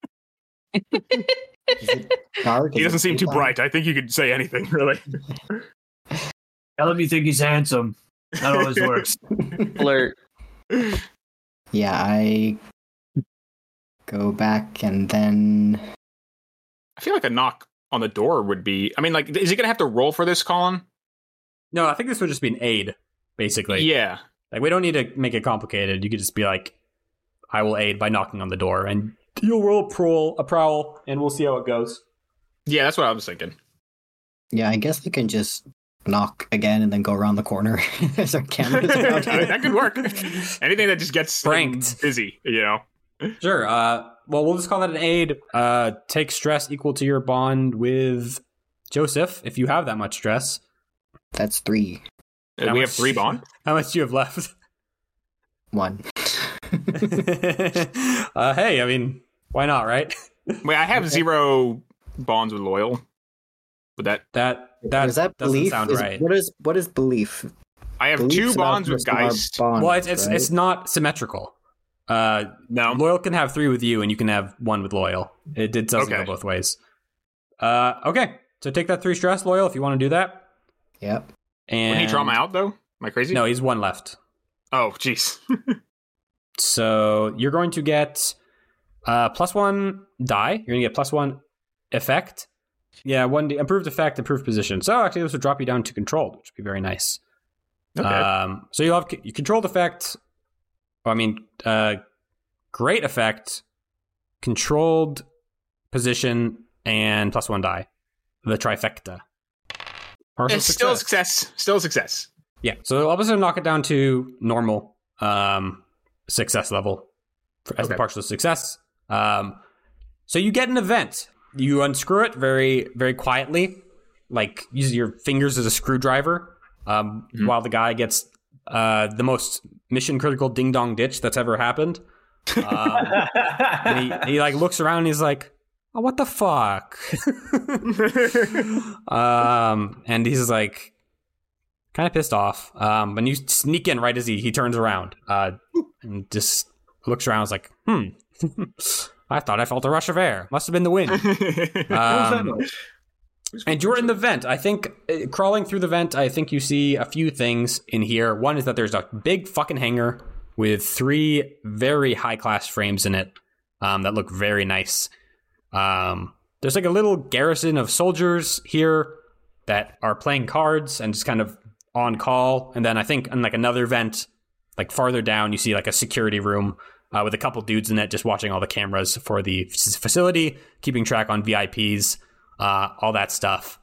it dark? He Is doesn't it seem too daylight? bright. I think you could say anything, really. Now let me think he's handsome. That always works. Flirt. Yeah, I go back and then I feel like a knock on the door would be. I mean, like, is he going to have to roll for this, Colin? No, I think this would just be an aid, basically. Yeah. Like we don't need to make it complicated. You could just be like, "I will aid by knocking on the door," and you'll roll a prowl, a prowl, and we'll see how it goes. Yeah, that's what I was thinking. yeah, I guess I can just knock again and then go around the corner. There's our cameras around here. That could work. Anything that just gets him Pranked. busy, you know. Sure. Uh, well, we'll just call that an aid. Uh, take stress equal to your bond with Joseph, if you have that much stress. That's three. Uh, How we much- have three bond. How much do you have left? One. uh, hey, I mean, why not, right? Wait, I have Okay. zero bonds with Loyal. But that That that, is that doesn't belief? sound Is- right. What is what is belief? I have Belief's two not bonds with just our Geist. bonds, Well, it's it's, right? it's not symmetrical. Uh, No. Loyal can have three with you, and you can have one with Loyal. It, it doesn't Okay. go both ways. Uh, okay, so take that three stress, Loyal, if you want to do that. Yep. And Wouldn't he draw me out though? Am I crazy? No, he's one left. Oh, jeez. So you're going to get uh, plus one die. You're going to get plus one effect. Yeah, one d- improved effect, improved position. So actually, this would drop you down to controlled, which would be very nice. Okay. Um, so you'll have c- you controlled effect. I mean, uh, great effect, controlled position, and plus one die. The trifecta. Partial it's still a success. Still a success. Yeah, so I'll just knock it down to normal um, success level for, as Okay. a partial success. Um, so you get an event. You unscrew it very, very quietly, like use your fingers as a screwdriver, um, Mhm. while the guy gets uh, the most mission critical ding dong ditch that's ever happened. Um, and he, he like looks around and he's like, "Oh, what the fuck?" um, and he's like, kind of pissed off. Um, and you sneak in right as he, he turns around uh, and just looks around. And is like, hmm, I thought I felt a rush of air. Must have been the wind. um, and you're in the vent. I think uh, crawling through the vent, I think you see a few things in here. One is that there's a big fucking hangar with three very high class frames in it um, that look very nice. Um, there's like a little garrison of soldiers here that are playing cards and just kind of on call. And then I think in like another vent, like farther down, you see like a security room uh, with a couple dudes in it just watching all the cameras for the f- facility, keeping track on V I Ps, uh, all that stuff.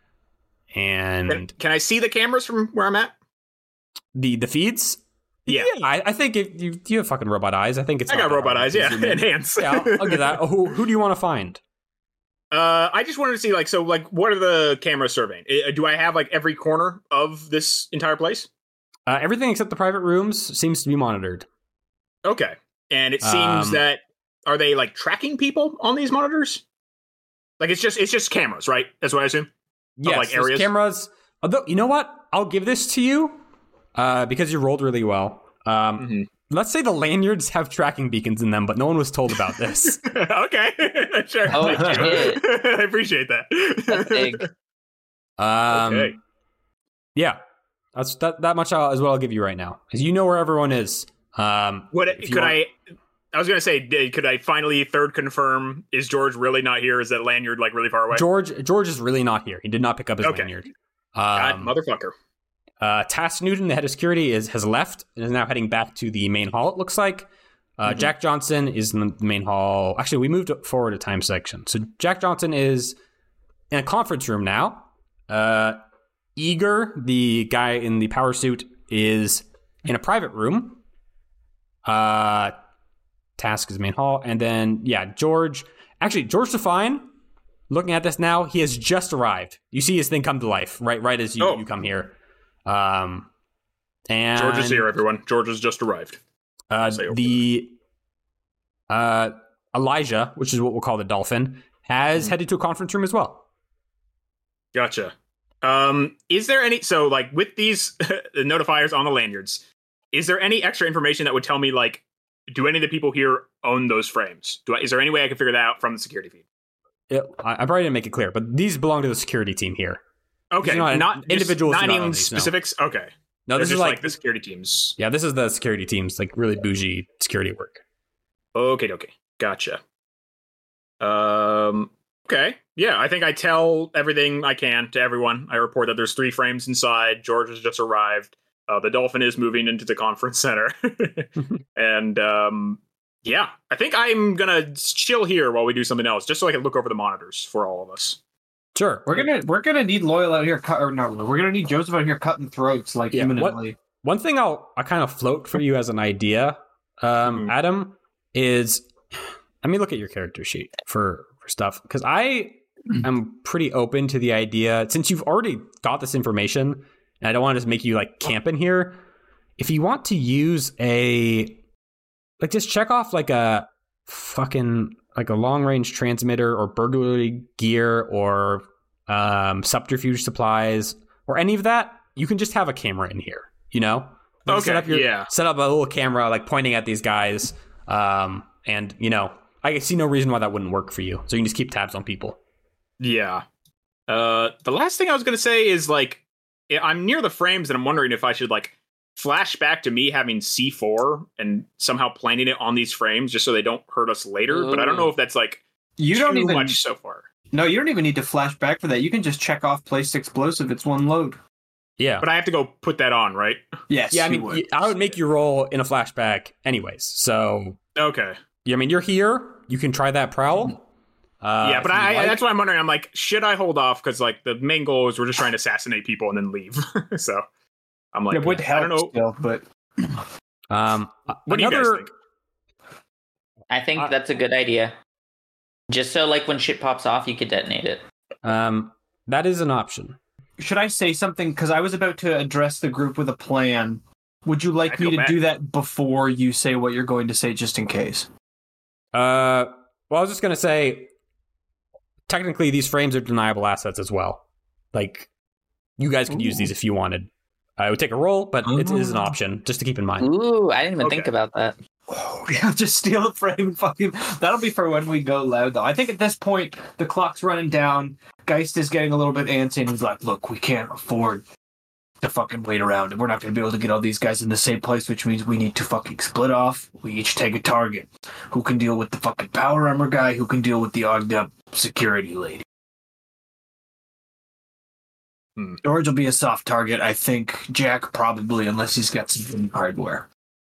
And Can, can I see the cameras from where I'm at? the the feeds? Yeah. yeah I, I think if you, you have fucking robot eyes. I think it's I not got that robot hard eyes, to yeah. zoom in. Enhance. Yeah, I'll, I'll give that. Who, who do you want to find? Uh, I just wanted to see, like, so, like, what are the cameras surveying? Uh, Do I have, like, every corner of this entire place? Uh, everything except the private rooms seems to be monitored. Okay. And it seems Um, that, are they, like, tracking people on these monitors? Like, it's just, it's just cameras, right? That's what I assume? Yes, like, there's areas? cameras. Although, you know what? I'll give this to you uh, because you rolled really well. Um, Mm-hmm. Let's say the lanyards have tracking beacons in them, but no one was told about this. Okay. Sure. Oh, shit. I appreciate that. That's big. Um, Okay. Yeah, that's that. That much I'll, is what I'll give you right now, because you know where everyone is. Um, What if you could want- I? I was gonna say, did- could I finally third confirm? Is George really not here? Is that lanyard like really far away? George George is really not here. He did not pick up his Okay. lanyard. God, Um, motherfucker. Uh, Tass Newton, the head of security, is has left and is now heading back to the main hall, it looks like. Uh, Mhm. Jack Johnson is in the main hall. Actually, we moved forward a time section. So Jack Johnson is in a conference room now. Uh, Eager, the guy in the power suit, is in a private room. Uh, Task is main hall. And then, yeah, George. Actually, George Define, looking at this now, he has just arrived. You see his thing come to life right, right as you, Oh. you come here. Um, and George is here, everyone. George has just arrived. Uh, Say over the uh, Elijah, which is what we'll call the dolphin, has Mhm. headed to a conference room as well. Gotcha. Um, is there any so like with these the notifiers on the lanyards? Is there any extra information that would tell me like, do any of the people here own those frames? Do I, is there any way I can figure that out from the security feed? It, I, I probably didn't make it clear, but these belong to the security team here. Okay, These are not- not individuals just, do not not even own these, no. specifics. Okay, No, They're this is just like, like the security teams. yeah, this is the security team's like really bougie security work. Okay, okay, gotcha. Um, okay, yeah, I think I tell everything I can to everyone. I report that there's three frames inside. George has just arrived. Uh, the dolphin is moving into the conference center, and um, yeah, I think I'm gonna chill here while we do something else, just so I can look over the monitors for all of us. Sure. We're gonna we're gonna need Loyal out here, cut, or not. We're gonna need Joseph out here cutting throats like Yeah, what- imminently. One thing I'll I kind of float for you as an idea, um, Mhm. Adam, is let me look at your character sheet for, for stuff, because I am pretty open to the idea, since you've already got this information, and I don't want to just make you like camp in here. If you want to use a like just check off like a fucking like a long range transmitter or burglary gear or um, subterfuge supplies or any of that, you can just have a camera in here. You know, like set Okay, up your, yeah. set up a little camera like pointing at these guys, um, and you know, I see no reason why that wouldn't work for you. So you can just keep tabs on people. Yeah. Uh, the last thing I was gonna say is like, I- I'm near the frames, and I'm wondering if I should like flash back to me having C four and somehow planting it on these frames just so they don't hurt us later. But I don't know if that's like You too don't even much so far. no, you don't even need to flash back for that. You can just check off place explosive. It's one load. Yeah, But I have to go put that on, right? Yes, yeah. I you mean, would. y- I would make you roll in a flashback, anyways. So Okay. yeah, I mean, you're here. You can try that prowl. Uh, yeah, but if you'd I, like. that's what I'm wondering. I'm like, should I hold off? Because like the main goal is we're just trying to assassinate people and then leave. So I'm like, it would I help don't know. still, but Um, What do you guys another, think? I think Uh, that's a good idea. Just so, like, when shit pops off, you could detonate it. Um, that is an option. should I say something? Because I was about to address the group with a plan. Would you I like me feel to bad. do that before you say what you're going to say, just in case? Uh, well, I was just gonna say, technically, these frames are deniable assets as well. Like, you guys could use Ooh. these if you wanted. I would take a roll, but it is an Oh. option, just to keep in mind. Ooh, I didn't even Okay. think about that. Oh, yeah, just steal the frame and fucking. That'll be for when we go loud, though. I think at this point, the clock's running down. Geist is getting a little bit antsy, and he's like, look, we can't afford to fucking wait around, and we're not going to be able to get all these guys in the same place, which means we need to fucking split off. We each take a target. Who can deal with the fucking power armor guy? Who can deal with the ogged up security lady? Hmm. George will be a soft target. I think Jack probably, unless he's got some hardware.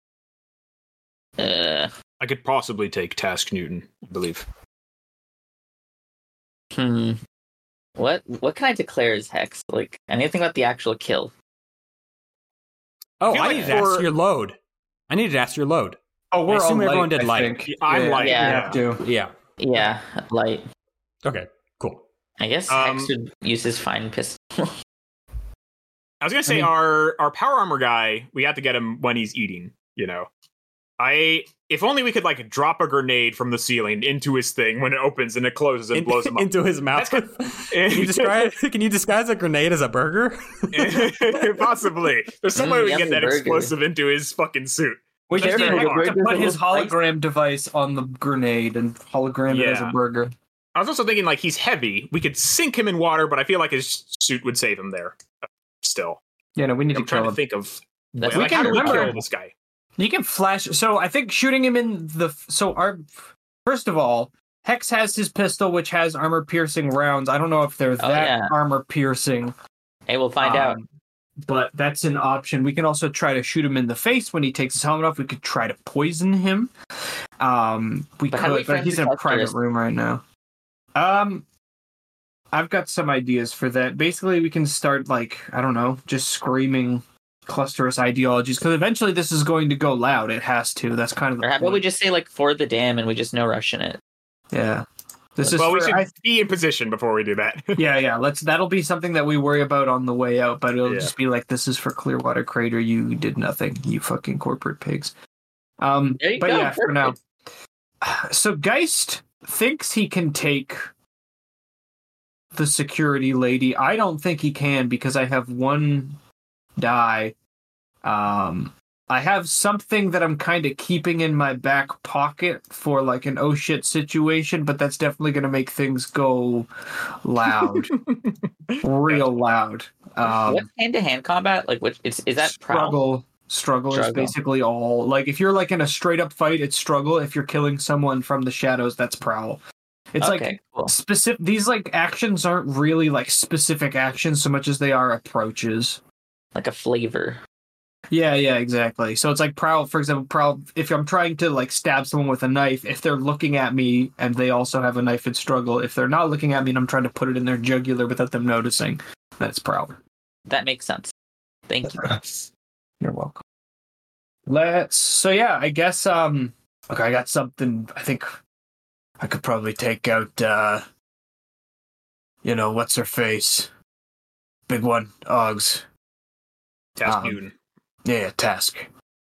Uh, I could possibly take Task Newton, I believe. hmm. What what can I declare as Hex? Like, I need to think about the actual kill. Oh, feel I like needed to ask for- your load. I needed to ask your load. Oh, we're I assume all everyone light, did I light. think. I'm light, yeah. We have to. Yeah. Yeah, light. Okay, cool. I guess Um, Hex would use his fine pistol. I was gonna say I mean- our our power armor guy, we have to get him when he's eating, you know. I if only we could like drop a grenade from the ceiling into his thing when it opens and it closes and In- blows him up. into his mouth. That's Can you describe? Can you disguise a grenade as a burger? Possibly. There's some Mm, way we can yummy get that burger. explosive into his fucking suit. We just Careful, need the Heck to burger's put a his little spicy. hologram device on the grenade and hologram it as a Yeah. burger. I was also thinking like he's heavy. We could sink him in water, but I feel like his suit would save him there. Still. Yeah, no, we need I'm to trying kill to him. think of That's like, We can how do we remember- kill this guy? You can flash. So I think shooting him in the. So our. First of all, Hex has his pistol, which has armor piercing rounds. I don't know if they're Oh, that yeah. armor piercing. Hey, we'll find out. um, But that's an option. We can also try to shoot him in the face when he takes his helmet off. We could try to poison him. Um, we But could, how do we but frame he's the in a private cluster? room right now. Um, I've got some ideas for that. Basically, we can start like I don't know, just screaming clusterous ideologies because eventually this is going to go loud. It has to. That's kind of the Or how about point. we just say like for the dam and we just no rush in it? Yeah. This is Well, we for- should I- be in position before we do that. yeah, yeah. Let's. That'll be something that we worry about on the way out. But it'll Yeah. just be like, this is for Clearwater Crater. You did nothing. You fucking corporate pigs. Um. There you but go, yeah, for now. perfect. So Geist thinks he can take the security lady. I don't think he can because I have one die. Um. I have something that I'm kind of keeping in my back pocket for like an oh shit situation, but that's definitely going to make things go loud, real loud. Um, What's hand to hand combat? Like, which is is that prowl? struggle? Struggle is Struggle. basically all. Like if you're like in a straight up fight, it's struggle. If you're killing someone from the shadows, that's prowl. It's Okay, like cool. specific. These like actions aren't really like specific actions so much as they are approaches. Like a flavor. Yeah, yeah, exactly. So it's like prowl, for example, prowl, if I'm trying to like stab someone with a knife, if they're looking at me and they also have a knife and struggle, if they're not looking at me and I'm trying to put it in their jugular without them noticing, that's prowl. That makes sense. Thank you. You're welcome. Let's, so yeah, I guess, um, okay, I got something, I think I could probably take out, uh, you know, what's her face? Big one, Oggs. Task Um, Newton. Yeah, yeah, Task.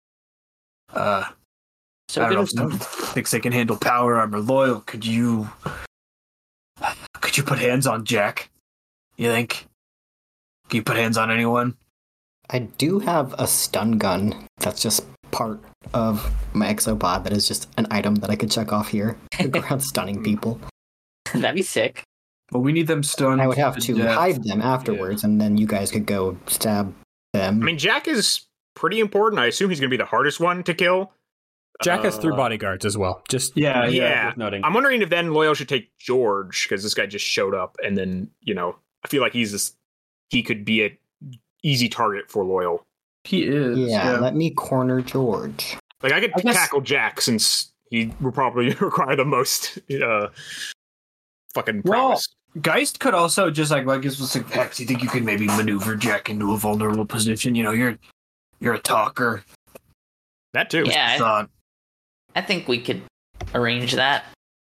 Uh, So I good don't know of if someone thinks they can handle power armor. Loyal, could you could you put hands on Jack? You think? Can you put hands on anyone? I do have a stun gun that's just part of my exopod that is just an item that I could check off here. Go around stunning people. That'd be sick. Well, we need them stunned. I would have to death. hide them afterwards, and then you guys could go stab them. I mean, Jack is pretty important. I assume he's going to be the hardest one to kill. Jack has three Uh, bodyguards as well. Just Yeah, Yeah. worth noting. I'm wondering if then Loyal should take George because this guy just showed up, and then you know I feel like he's this, he could be a easy target for Loyal. He is. yeah, Yeah. let me corner George. Like I could I guess- tackle Jack since he will probably require the most uh, fucking Well, prowess. Geist could also just like, like, just like, Hex, you think you can maybe maneuver Jack into a vulnerable position? You know, you're you're a talker. That too. Yeah, I, Thought, I think we could arrange that.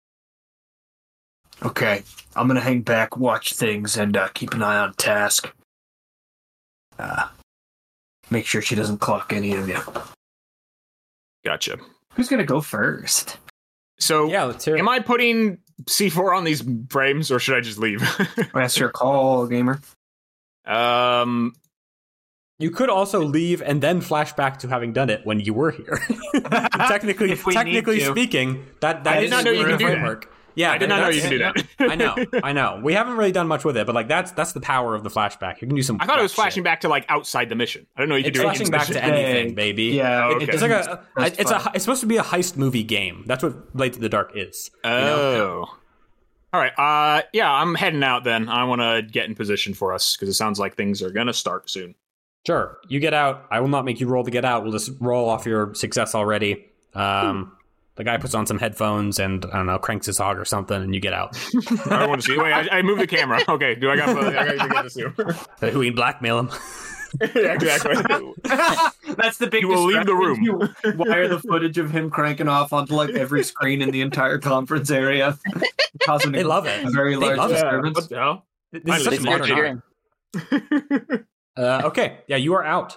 okay, I'm gonna hang back, watch things, and uh, keep an eye on Task. Uh, make sure she doesn't clock any of you. Gotcha. Who's gonna go first? So yeah, let's hear it. am I putting C four on these frames or should I just leave? That's your call, gamer. um, You could also leave and then flash back to having done it when you were here. technically, If we technically need to. speaking, that that I did is not know you the could do that. framework. Yeah, I did not know that's- you could do that. I know, I know. We haven't really done much with it, but like that's that's the power of the flashback. You can do some. I thought it was flash flashing shit. back to like outside the mission. I don't know you could It's do it flashing in back the to mission. anything, baby. Yeah, Oh, it- okay. it It's like doesn't a. It's a. specify. It's supposed to be a heist movie game. That's what Blades of the Dark is. Oh. you know? All right. Uh, yeah, I'm heading out then. I want to get in position for us because it sounds like things are gonna start soon. Sure. You get out. I will not make you roll to get out. We'll just roll off your success already. Um, the guy puts on some headphones and I don't know, cranks his hog or something, and you get out. I don't want to see. Wait, I, I moved the camera. Okay. Do I got? I got to get this too. Who we blackmail him? Yeah, exactly. That's the big. You will leave the room. You wire the footage of him cranking off onto like every screen in the entire conference area, causing They a, love it. a very They large love it. disturbance. What the hell? This I is such a listen They're modern art. triggering. Uh, okay. Yeah, you are out.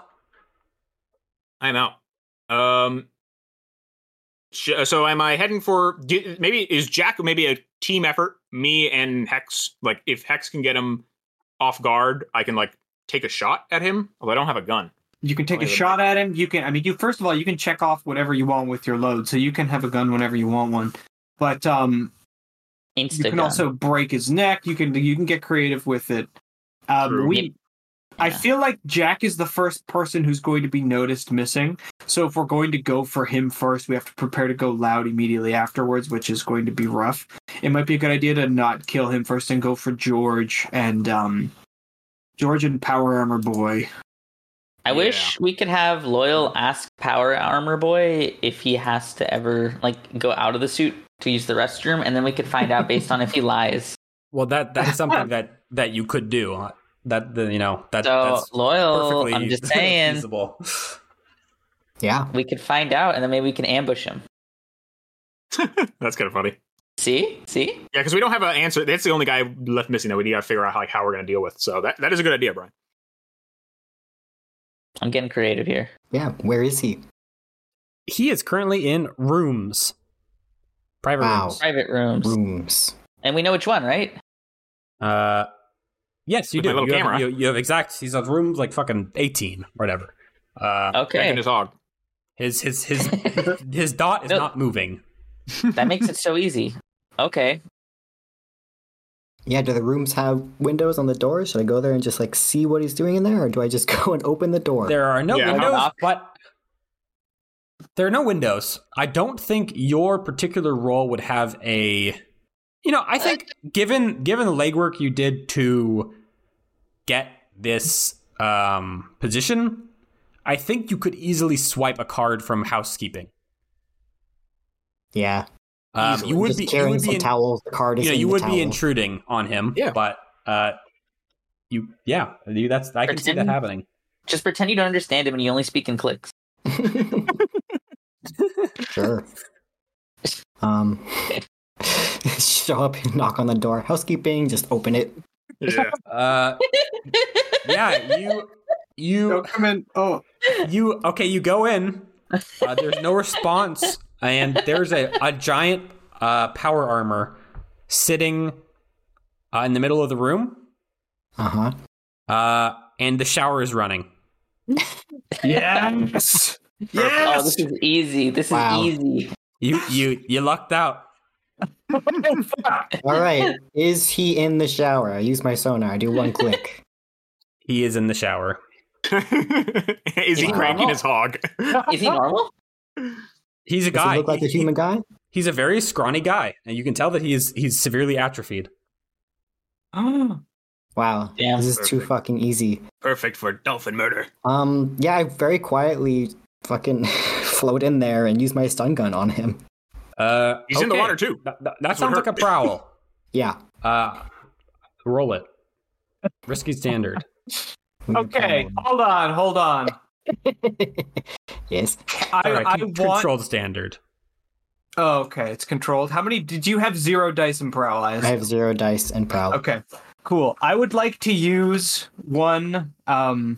I'm out. Um. sh- So am I heading for? do- Maybe is Jack maybe a team effort? Me and Hex. Like if Hex can get him off guard, I can like take a shot at him. Although I don't have a gun. You can take Only a the shot at him. You can. I mean, you first of all, you can check off whatever you want with your load, so you can have a gun whenever you want one. But um, you Insta can also break his neck. You can. You can get creative with it. Um, True. we. Yep. I Yeah. feel like Jack is the first person who's going to be noticed missing. So if we're going to go for him first, we have to prepare to go loud immediately afterwards, which is going to be rough. It might be a good idea to not kill him first and go for George and um, George and Power Armor Boy. I Yeah. wish we could have Loyal ask Power Armor Boy if he has to ever like go out of the suit to use the restroom, and then we could find out based on if he lies. Well, that that is something that that you could do. Uh, That the you know that So that's Loyal, perfectly I'm just saying feasible. Yeah. we could find out, and then maybe we can ambush him. That's kind of funny. See, see, Yeah, because we don't have an answer. That's the only guy left missing that we need to figure out like how we're going to deal with. So that, that is a good idea, Brian. I'm getting creative here. Yeah. Where is he? He is currently in rooms, private Wow. rooms. Private rooms, Rooms. and we know which one, right? Uh, yes, you With my do. little You have, camera. you, you have exact. He's in rooms like fucking eighteen, whatever. Uh, Cranking Okay, his hog. his his his his dot is No. not moving. that makes it so easy. Okay, Yeah, do the rooms have windows on the door? Should I go there and just like see what he's doing in there, or do I just go and open the door? There are no Yeah, windows, knock. but there are no windows. I don't think your particular role would have a. You know, I think given given the legwork you did to get this um, position, I think you could easily swipe a card from housekeeping. Yeah. Um, Easily. you would just be, you carrying would be some in, towels. The card is you know, in you the would towel. be intruding on him. Yeah. but uh, you, yeah, you, that's I can see that Pretend- happening. just pretend you don't understand him and you only speak in clicks. Sure. Um, show up and knock on the door. Housekeeping, just open it. Yeah. Uh, yeah, you you Don't come in. Oh, you okay? You go in. Uh, there's no response, and there's a a giant uh, power armor sitting uh, in the middle of the room. Uh huh. Uh, and the shower is running. yes. Oh, Yes. this is easy. This Wow. is easy. You you you lucked out. All right. Is he in the shower? I use my sonar. I do one click. He is in the shower. Is he Wow. cranking his hog? Is he normal? He's a Does guy. he look like a He- human guy? He's a very scrawny guy, and you can tell that he is he's severely atrophied. Oh. Wow. Damn. This is too Perfect. fucking easy. Perfect for dolphin murder. Um, yeah, I very quietly fucking float in there and use my stun gun on him. Uh, He's in the okay. water too. That, that, that That's sounds what like a hurt. prowl. Yeah. Uh, roll it. Risky standard. Okay. Hold on. Hold on. Yes. I, All right, I con- want. controlled standard. Oh, okay. It's controlled. How many did you have? Zero dice and prowl. I I assume? have zero dice and prowl. Okay. Cool. I would like to use one um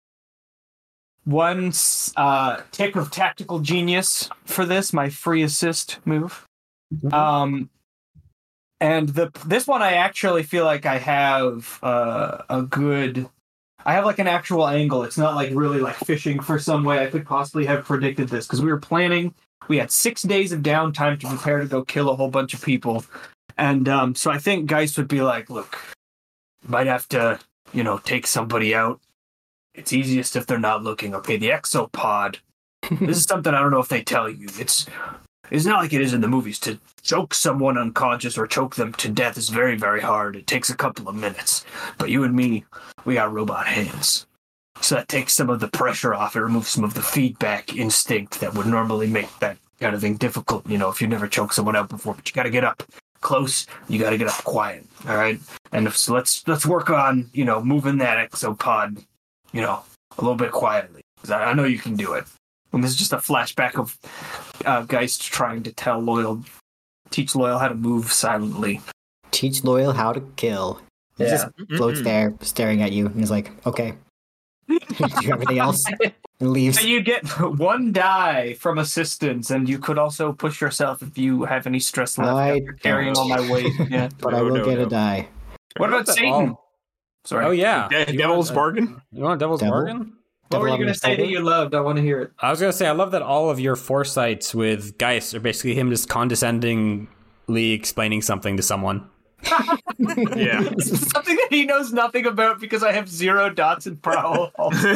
one uh tick of tactical genius for this, my free assist move. Um and the this one I actually feel like I have uh, a good I have like an actual angle. It's not like really like fishing for some way I could possibly have predicted this because we were planning. We had six days of downtime to prepare to go kill a whole bunch of people, and um, so I think Geist would be like, "Look, might have to, you know, take somebody out. It's easiest if they're not looking. Okay, the exopod. This is something I don't know if they tell you. It's it's not like it is in the movies. To choke someone unconscious or choke them to death is very, very hard. It takes a couple of minutes. But you and me, we got robot hands. So that takes some of the pressure off. It removes some of the feedback instinct that would normally make that kind of thing difficult, you know, if you never choked someone out before. But you got to get up close. You got to get up quiet, all right? And if, so let's let's work on, you know, moving that exopod, you know, a little bit quietly. 'Cause I, I know you can do it. And this is just a flashback of uh, Geist trying to tell Loyal, teach Loyal how to move silently. Teach Loyal how to kill. He Yeah. just floats Mm-mm. there, staring at you, and he's like, okay. Do everything else, and leaves. So you get one die from assistance, and you could also push yourself if you have any stress left I after carrying don't. all my weight. Yeah. But I No, will no, get no. a die. What about Satan? Oh, Sorry. oh yeah. De- You Devil's want a- bargain. You want a Devil's Devil? bargain? What were you Devil going to on say the that you loved? I want to hear it. I was gonna say I love that all of your foresights with Geist are basically him just condescendingly explaining something to someone. Yeah. Something that he knows nothing about because I have zero dots in Prowl.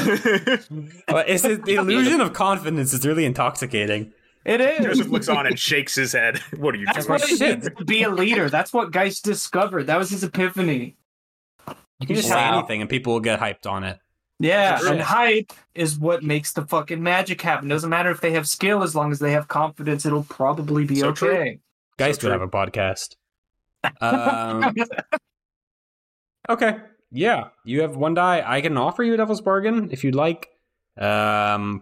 But it's the illusion of confidence is really intoxicating. It is. Joseph looks on and shakes his head. What are you That's doing? what it means to be a leader. That's what Geist discovered. That was his epiphany. You can just say Wow. anything and people will get hyped on it. Yeah, True. and hype is what makes the fucking magic happen. Doesn't matter if they have skill, as long as they have confidence, it'll probably be So true. okay. Geist So would true. have a podcast. Um, okay, yeah, you have one die. I can offer you a Devil's Bargain if you'd like. Um,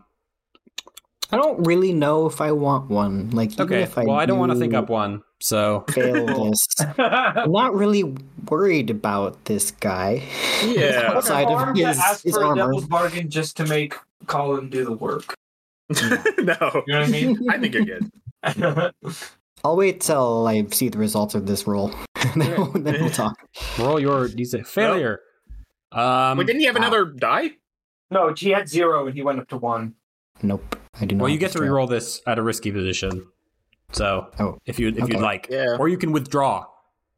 I don't really know if I want one. Like, even okay, if I well, I don't want to do think up one, so fail this. I'm not really worried about this guy. Yeah. Outside Or of to his, ask his for a armor. devil's bargain just to make Colin do the work. No. You know what I mean? I think you're good. I'll wait till I see the results of this roll. then, we'll, then we'll talk. roll your D six failure. Um, Wait, didn't he have another die? No, he had zero and he went up to one. Nope, I do not. well, you get to destroy. reroll this at a risky position. So, Oh, if you if okay. you'd like, Yeah. or you can withdraw.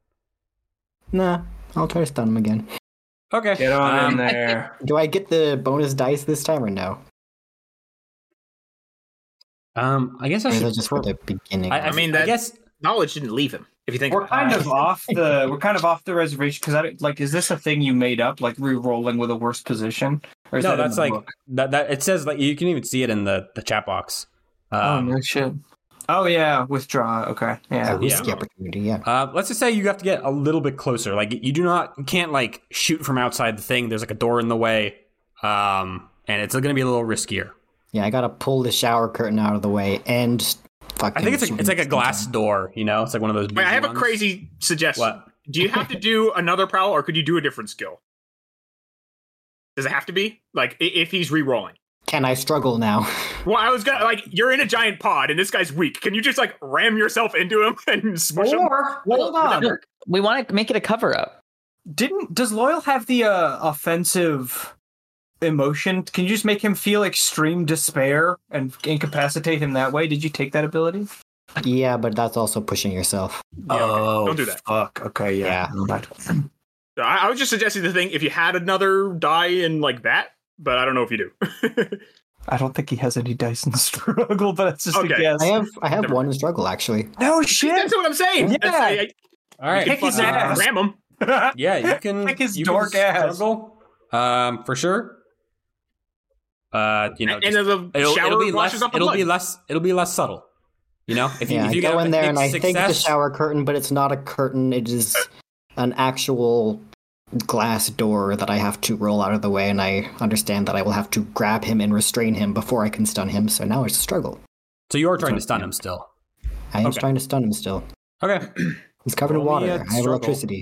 Nah, I'll try to stun him again. Okay, Get on um, in there. Do I get the bonus dice this time or no? Um, I guess I Or is should. that just for the beginning? I, I I mean, mean, I that- guess Knowledge didn't leave him. If you think We're about it. kind of off the we're kind of off the reservation because I don't- like is this a thing you made up like re-rolling with a worse position? Or is no. that in That's the like book? that. That it says like you can even see it in the the chat box. Oh Um, no shit. Oh yeah, withdraw. Okay, a yeah. risky yeah. opportunity, yeah. Uh, let's just say you have to get a little bit closer. Like you do not, you can't like shoot from outside the thing. There's like a door in the way, um, and it's going to be a little riskier. Yeah, I gotta pull the shower curtain out of the way and fuck. I think it's like it's like a glass door. You know, it's like one of those. Wait, I have a ones. crazy suggestion. What? Do you have to do another prowl, or could you do a different skill? Does it have to be like i- if he's re-rolling? Can I struggle now? Well, I was gonna like you're in a giant pod and this guy's weak. Can you just like ram yourself into him and smush him? Or hold on. No, we want to make it a cover up. Didn't does Loyal have the uh, offensive emotion? Can you just make him feel extreme despair and incapacitate him that way? Did you take that ability? Yeah, but that's also pushing yourself. Yeah, okay. Oh, Don't do that. Fuck. Okay, yeah. I, I was just suggesting the thing if you had another die in like that, but I don't know if you do. I don't think he has any dice in the struggle, but it's just Okay. a guess. I have I have Never one in struggle actually. No That's shit. what I'm saying. Yeah. That's- I- I- All right, you Kick can his fucking ass. ram him. yeah, you can. Kick his you dork can ass. struggle, um, for sure. Uh, you know, And just- then the it'll, shower it'll be washes less. up the It'll blood. be less. It'll be less subtle. You know, if you Yeah, if you I get go a in there and I big think the success- shower curtain, but it's not a curtain. It is an actual glass door that I have to roll out of the way, and I understand that I will have to grab him and restrain him before I can stun him. So now it's a struggle. So you are trying to stun him still. I am Okay. trying to stun him still. Okay. He's covered in Roll me water. a I have struggle. electricity.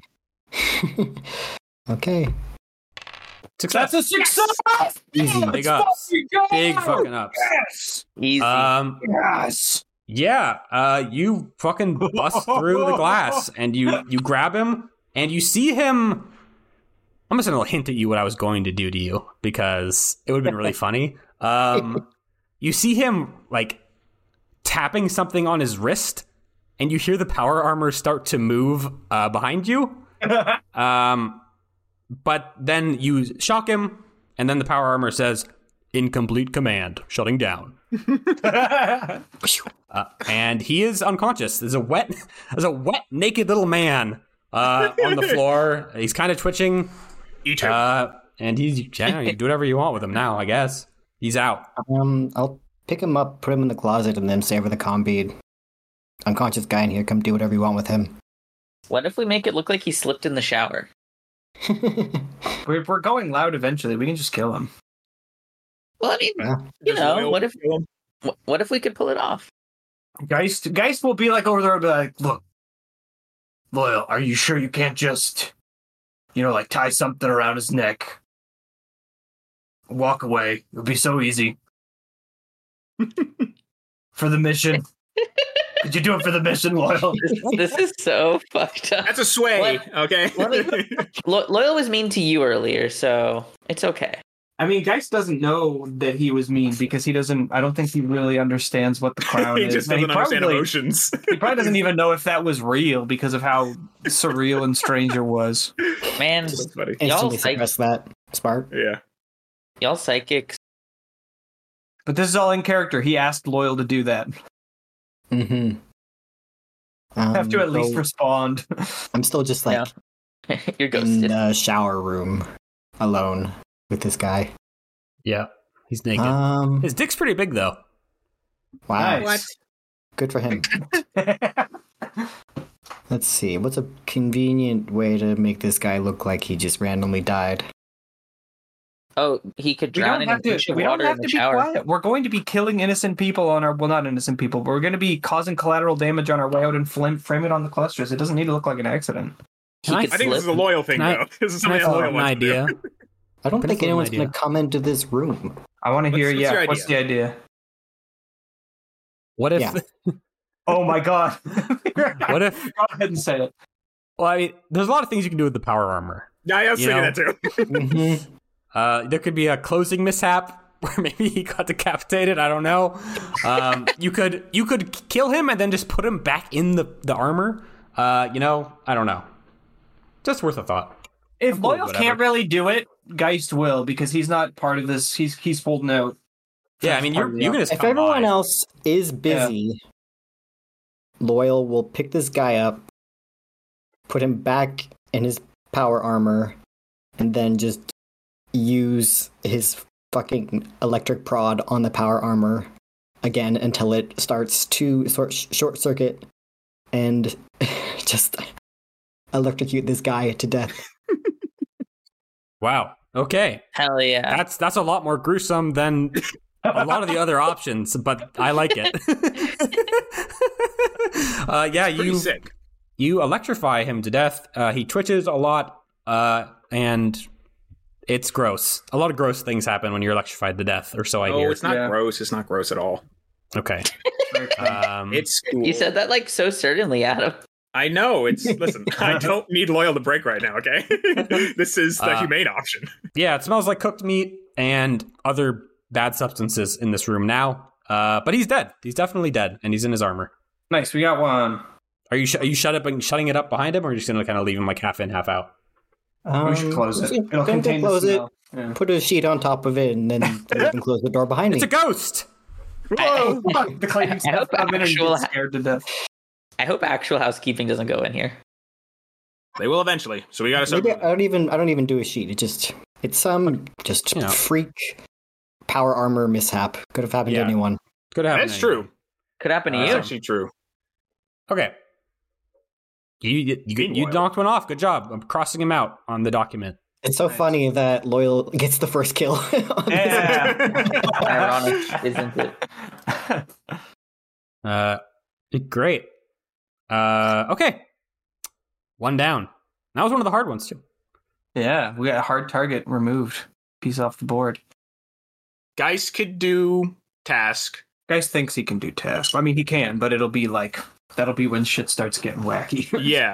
Okay, Success. That's a success. easy. Big ups. Fucking go! Big fucking ups. Yes. Easy. Um. Yes. Yeah. Uh. You fucking bust through the glass and you you grab him and you see him I'm just going to hint at you what I was going to do to you because it would have been really funny. Um, you see him like tapping something on his wrist, and you hear the power armor start to move uh, behind you. um, but then you shock him, and then the power armor says, "Incomplete command, shutting down." uh, and he is unconscious. There's a wet, there's a wet, naked little man uh, on the floor. He's kind of twitching. Eat him. Uh, and he's yeah, you can do whatever you want with him now, I guess. He's out. Um, I'll pick him up, put him in the closet, and then say over the comm bead, "Unconscious guy in here, come do whatever you want with him." What if we make it look like he slipped in the shower? We're, we're going loud eventually. We can just kill him. Well, I mean, Yeah. you Does know, Loyal what if kill him? what, what if we could pull it off? Geist, Geist will be like over there and be like, "Look, Loyal, are you sure you can't just, you know, like tie something around his neck? Walk away. It'll be so easy. For the mission. Could you do it for the mission, Loyal?" This, this is so fucked up. That's a sway, What? okay? Let me- Lo- Loyal was mean to you earlier, so it's okay. I mean, Geist doesn't know that he was mean because he doesn't, I don't think he really understands what the crown he is. just And doesn't understand probably, emotions. he probably doesn't even know if that was real because of how surreal and strange it was. Man, That's funny. Y'all Instantly psych- suppress that spark. Yeah. y'all psychics. But this is all in character. He asked Loyal to do that. Mm-hmm. Um, Have to at least so respond. I'm still just like You're in ghosted. the shower room, alone with this guy. Yeah, he's naked. Um, His dick's pretty big, though. wow, Nice. good for him. Let's see, what's a convenient way to make this guy look like he just randomly died? Oh, he could We drown don't in have to. water We don't in have the to be shower. quiet. We're going to be killing innocent people on our. Well, not innocent people, but we're going to be causing collateral damage on our way out and flame, frame it on the clusters. It doesn't need to look like an accident. He Can I- could I think this is a slip. loyal thing, Can I- though. This is Can I something a throw loyal an wants to do. idea? I don't But think it's an anyone's idea. going to come into this room. I want to What's- hear. what's Yeah. your What's the idea? What if? Yeah. Oh my god. What if? Go ahead and say it. Well, I mean, there's a lot of things you can do with the power armor. Yeah, I was You thinking know? that too. Mhm. Uh, there could be a closing mishap where maybe he got decapitated. I don't know. Um, you could you could k- kill him and then just put him back in the the armor. Uh, you know, I don't know. Just worth a thought. If cool with Loyal whatever. can't really do it, Geist will because he's not part of this. He's he's holding out. Yeah, I mean, you you can just If come everyone by. else is busy, Loyal will pick this guy up, put him back in his power armor, and then just use his fucking electric prod on the power armor again until it starts to sort short circuit and just electrocute this guy to death. Wow. Okay, Hell yeah. that's that's a lot more gruesome than a lot of the other options, but I like it. uh, yeah, Pretty you sick. you electrify him to death. Uh, he twitches a lot, uh, and it's gross. A lot of gross things happen when you're electrified to death, or so I Oh, hear. it's not Yeah. gross. It's not gross at all. Okay. Um, It's cool. You said that like so certainly, Adam. I know. It's listen. I don't need Loyal to break right now. Okay, this is the Uh, humane option. yeah, it smells like cooked meat and other bad substances in this room now. Uh, but he's dead. He's definitely dead, and he's in his armor. Nice. We got one. Are you sh- are you shut up and shutting it up behind him, or are you just gonna kind of leave him like half in, half out? Um, We should close it. It'll Don't contain the close it. smell. Yeah. Put a sheet on top of it, and then you can close the door behind me. It's a ghost. Whoa! Fuck, the cleaning I hope stuff come in and you actual- get scared to death. I hope actual housekeeping doesn't go in here. They will eventually. So we got to Maybe start. I don't even I don't even do a sheet. It just it's some just You know. freak power armor mishap. Could have happened Yeah. to anyone. Could happen. That's true. Could happen to Uh, That's you. actually true. Okay. You you, you, you Meanwhile- knocked one off. Good job. I'm crossing him out on the document. It's so Nice. funny that Loyal gets the first kill. on this. Yeah. Ironic, isn't it? Uh, great. Uh, okay. One down. That was one of the hard ones too. Yeah, we got a hard target removed. Piece off the board. Geist could do task. Geist thinks he can do tasks. I mean, he can, but it'll be like that'll be when shit starts getting wacky. Yeah.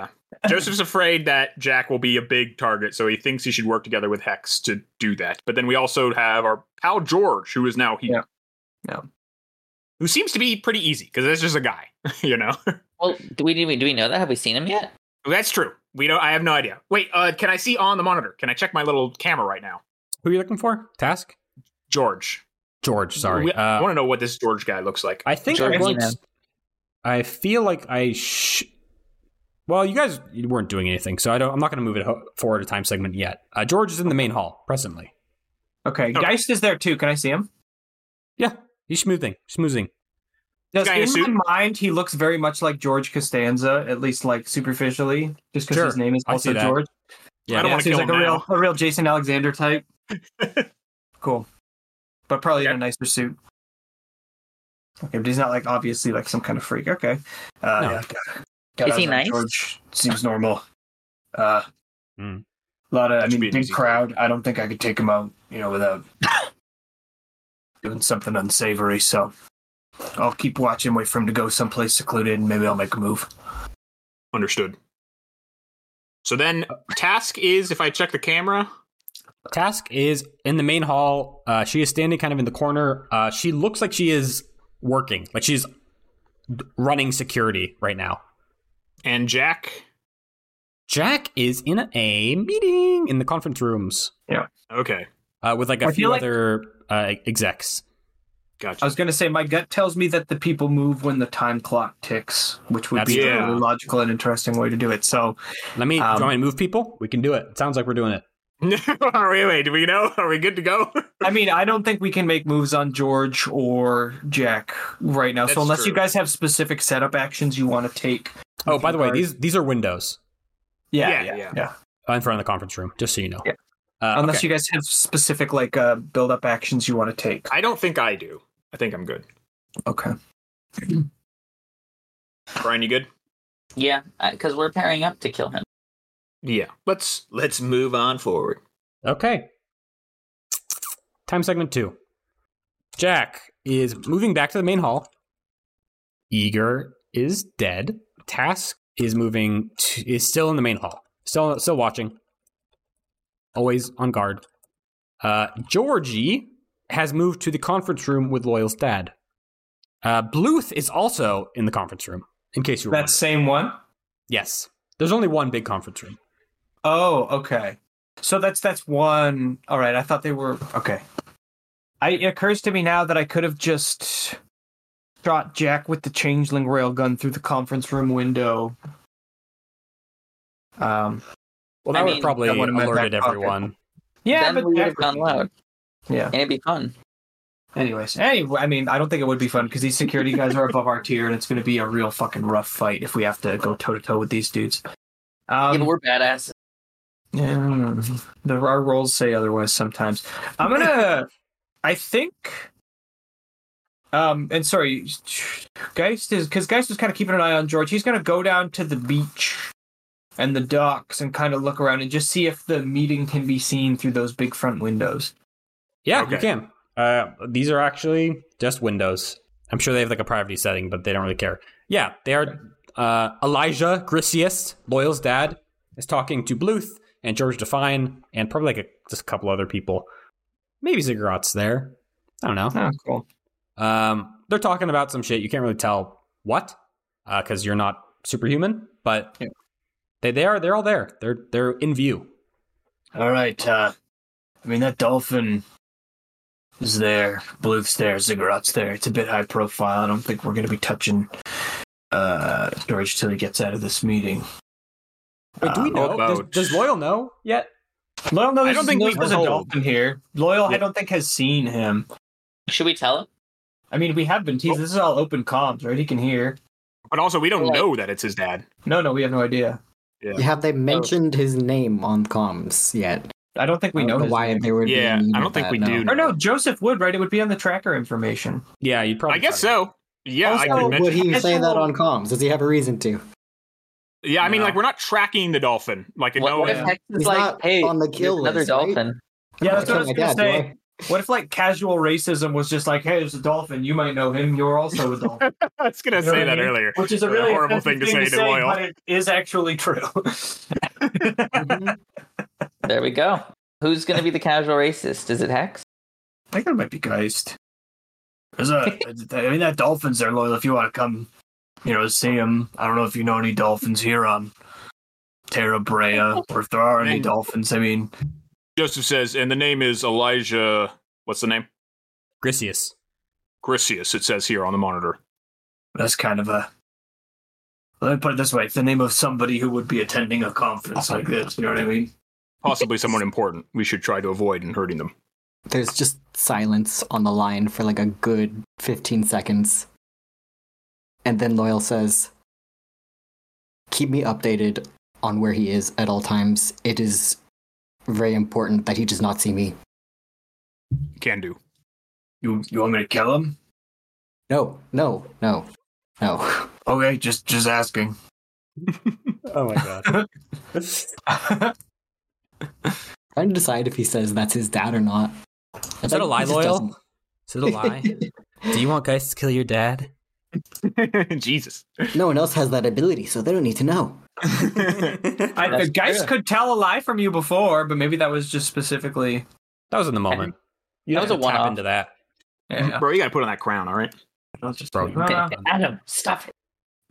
Joseph's afraid that Jack will be a big target, so he thinks he should work together with Hex to do that. But then we also have our pal George, who is now here. Yeah. Yeah. Who seems to be pretty easy, because that's just a guy, you know? Well, do we, do we do we know that? Have we seen him yet? That's true. We don't. I have no idea. Wait, uh, can I see on the monitor? Can I check my little camera right now? Who are you looking for? Task? George. George, sorry. We, uh, I want to know what this George guy looks like. I think George I once... Nina. I feel like I... Sh- well, you guys weren't doing anything, so I don't, I'm not going to move it ho- forward a time segment yet. Uh, George is in the main hall, presently. Okay, Okay. Geist is there too. Can I see him? Yeah, he's smoothing. Smoothing. Does guy in a in suit? my mind he looks very much like George Costanza, at least like superficially, just because Sure, his name is I see also that. George. Yeah, I don't Yeah, want to seems kill like him a now. real, a real Jason Alexander type. Cool, but probably in Okay. a nicer suit. Okay, but he's not like obviously like some kind of freak. Okay, uh, No. yeah, got Is he eyes on nice? George seems normal. Uh, Hmm. a lot of, That I should mean, be an big easy crowd. I don't think I could take him out, you know, without doing something unsavory. So I'll keep watching, wait for him to go someplace secluded, and maybe I'll make a move. Understood. So then, task is, if I check the camera, Task is in the main hall. Uh, she is standing kind of in the corner. Uh, she looks like she is working, like she's d- running security right now. and Jack. Jack is in a meeting in the conference rooms Okay, uh, with like a I few feel like- other uh, execs. gotcha. I was going to say, my gut tells me that the people move when the time clock ticks, which would That's be true. a really logical and interesting way to do it. So, Let me. Um, do you want me to move people? We can do it. It sounds like we're doing it. wait, wait, do we know? Are we good to go? I mean, I don't think we can make moves on George or Jack right now. That's so, unless true. you guys have specific setup actions you want to take. Oh, by the way, regard- these these are windows Yeah, Yeah, yeah, yeah. yeah. uh, in front of the conference room, just so you know. Yeah. Uh, Unless okay. you guys have specific like uh, build up actions you want to take. I don't think I do. I think I'm good. Okay. Brian, you good? Yeah, because we're pairing up to kill him. Yeah. Let's let's move on forward. Okay. Time segment two. Jack is moving back to the main hall. Eager is dead. Task is moving to, is still in the main hall. Still still watching. Always on guard. Uh, Georgie has moved to the conference room with Loyal's dad. Uh, Bluth is also in the conference room, in case you were That wondering. same one? Yes. There's only one big conference room. Oh, okay. So that's that's one. All right, I thought they were okay. I, it occurs to me now that I could have just shot Jack with the changeling railgun through the conference room window. Um. Well, that I would mean, have probably that would've meant alerted back pocket. everyone. Yeah, then but we would Jack have gone loud, Yeah. and it'd be fun. Anyways, anyway, I mean, I don't think it would be fun because these security guys are above our tier, and it's going to be a real fucking rough fight if we have to go toe to toe with these dudes. Um, yeah, but we're badass. Yeah, the, our roles say otherwise sometimes. I'm gonna. I think. Um, and sorry, Geist is because Geist is kind of keeping an eye on George. He's gonna go down to the beach and the docks and kind of look around and just see if the meeting can be seen through those big front windows. Yeah, Okay. you can. Uh, these are actually just windows. I'm sure they have like a privacy setting, but they don't really care. Yeah, they are. Uh, Elijah Grisius, Loyal's dad, is talking to Bluth and George Define, and probably like a, just a couple other people. Maybe Ziggurat's there. I don't know. Oh, cool. Um, they're talking about some shit. You can't really tell what, because you're not superhuman. But Yeah. they they are they're all there. They're they're in view. All right. Uh, I mean, that dolphin is there. Bluth's there. Ziggurat's there. It's a bit high profile. I don't think we're going to be touching uh, George till he gets out of this meeting. Wait, do we Um, know? Does, about- does Loyal know yet? Loyal knows, I don't think knows we there's a told. dolphin here. Loyal, I Yeah. don't think, has seen him. Should we tell him? I mean, we have been teased. This is all open comms, right? He can hear. But also, we don't Like- know that it's his dad. No, no, we have no idea. Yeah. Have they mentioned his name on comms yet? I don't think we I know don't know his why name. they were. Yeah, being I don't with think that, we no. do. Or no, Joseph would, right? It would be on the tracker information. Yeah, you'd probably. I guess so. Yeah, I Also, could Would mention. he Guess say that we'll- on comms? Does he have a reason to? Yeah, I mean, No. like we're not tracking the dolphin. Like, What, no, what if yeah. Hex is He's like, not hey, on the there's kill another list, right? dolphin? Yeah, that's what I Kill was my going to dad, do say. I? What if like casual racism was just like, hey, there's a dolphin. You might know him. You're also a dolphin. I was gonna You know say what I that mean? earlier. Which is a What really horrible offensive thing to say to Loyal. but it is actually true. Mhm. There we go. Who's going to be the casual racist? Is it Hex? I think it might be Geist. There's a, I mean, that dolphin's there, Loyal. If you want to come, you know, see him. I don't know if you know any dolphins here on Terra Brea, or if there are any And- dolphins. I mean, Joseph says, and the name is Elijah. What's the name? Grisius. Grisius. It says here on the monitor. that's kind of a. Let me put it this way: it's the name of somebody who would be attending a conference like this. You know what I mean? Possibly someone important. We should try to avoid and hurting them. There's just silence on the line for like a good fifteen seconds. And then Loyal says, keep me updated on where he is at all times. It is very important that he does not see me. Can do. You you want me to kill him? No, no, no, no. Okay, just just asking. Oh my god. Trying to decide if he says that's his dad or not. Is that a lie, He just Loyal? doesn't. Is it a lie? Do you want guys to kill your dad? Jesus. No one else has that ability, so they don't need to know. I, That's Geist true. could tell a lie from you before, but maybe that was just specifically. That was in the moment. You That was have a to tap one-off. into that. Yeah, Bro, you gotta put on that crown, all right? I was just Bro, like, you "Ah." Adam, stop it.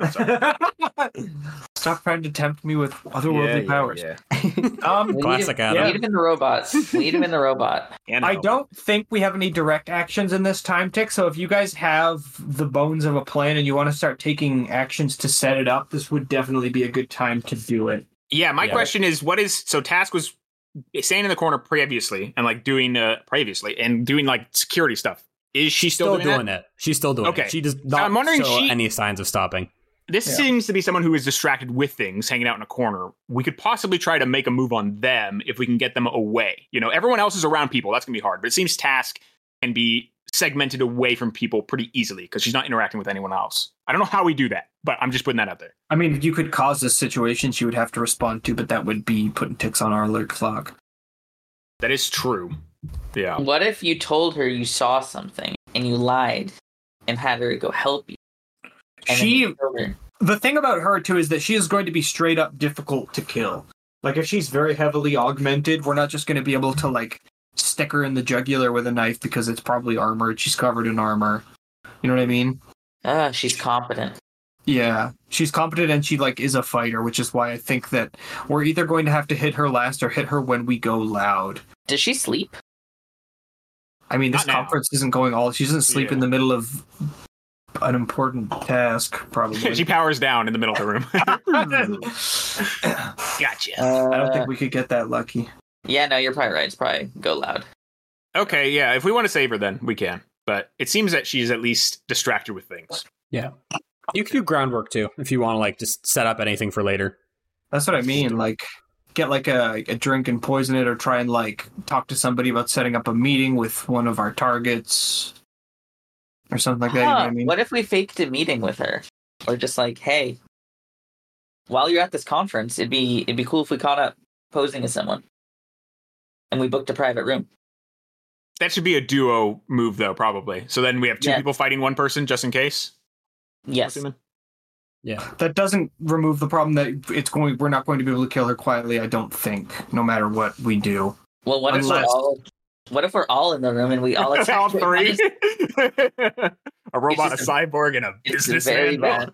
Stop trying to tempt me with otherworldly powers. Yeah, Um, We need Classic him, Adam. We need him in the robot. We need him in the robot. And I help. don't think we have any direct actions in this time tick, so if you guys have the bones of a plan and you want to start taking actions to set it up, this would definitely be a good time to do it. Yeah, my Yeah. question is, what is so? Task was staying in the corner previously and like doing uh previously and doing like security stuff. Is she still, Still doing, doing that? it. She's still doing Okay. it. She does not I'm wondering show she- any signs of stopping. This Yeah. seems to be someone who is distracted with things, hanging out in a corner. We could possibly try to make a move on them if we can get them away. You know, everyone else is around people. That's gonna be hard, but it seems Task can be segmented away from people pretty easily because she's not interacting with anyone else. I don't know how we do that, but I'm just putting that out there. I mean, you could cause a situation she would have to respond to, but that would be putting ticks on our alert clock. That is true. Yeah. What if you told her you saw something and you lied and had her go help you? And then She, you killed her? the thing about her too is that she is going to be straight up difficult to kill. Like if she's very heavily augmented, we're not just going to be able to like stick her in the jugular with a knife because it's probably armored. She's covered in armor. You know what I mean? Ah, she's competent. Yeah, she's competent and she like is a fighter, which is why I think that we're either going to have to hit her last or hit her when we go loud. Does she sleep? I mean, this Not now. conference isn't going all. She doesn't sleep Yeah. in the middle of an important task, probably. She powers down in the middle of the room. Gotcha. Uh, I don't think we could get that lucky. Yeah, no, you're probably right. It's probably go loud. Okay, yeah, if we want to save her, then we can. But it seems that she's at least distracted with things. You can do groundwork too if you want to like just set up anything for later. That's what I mean. Like, get like a, a drink and poison it, or try and like talk to somebody about setting up a meeting with one of our targets, or something like that. You know what Huh, I mean? What if we faked a meeting with her? Or just like, hey, while you're at this conference, it'd be it'd be cool if we caught up posing as someone. And we booked a private room. That should be a duo move, though, probably. So then we have two Yeah. people fighting one person just in case. Yes. Assuming. Yeah. That doesn't remove the problem that it's going. We're not going to be able to kill her quietly. I don't think, no matter what we do. Well, what if we're Unless- all what if we're all in the room and we all attack All her? three. A robot, a just cyborg, and a It's businessman. very bad.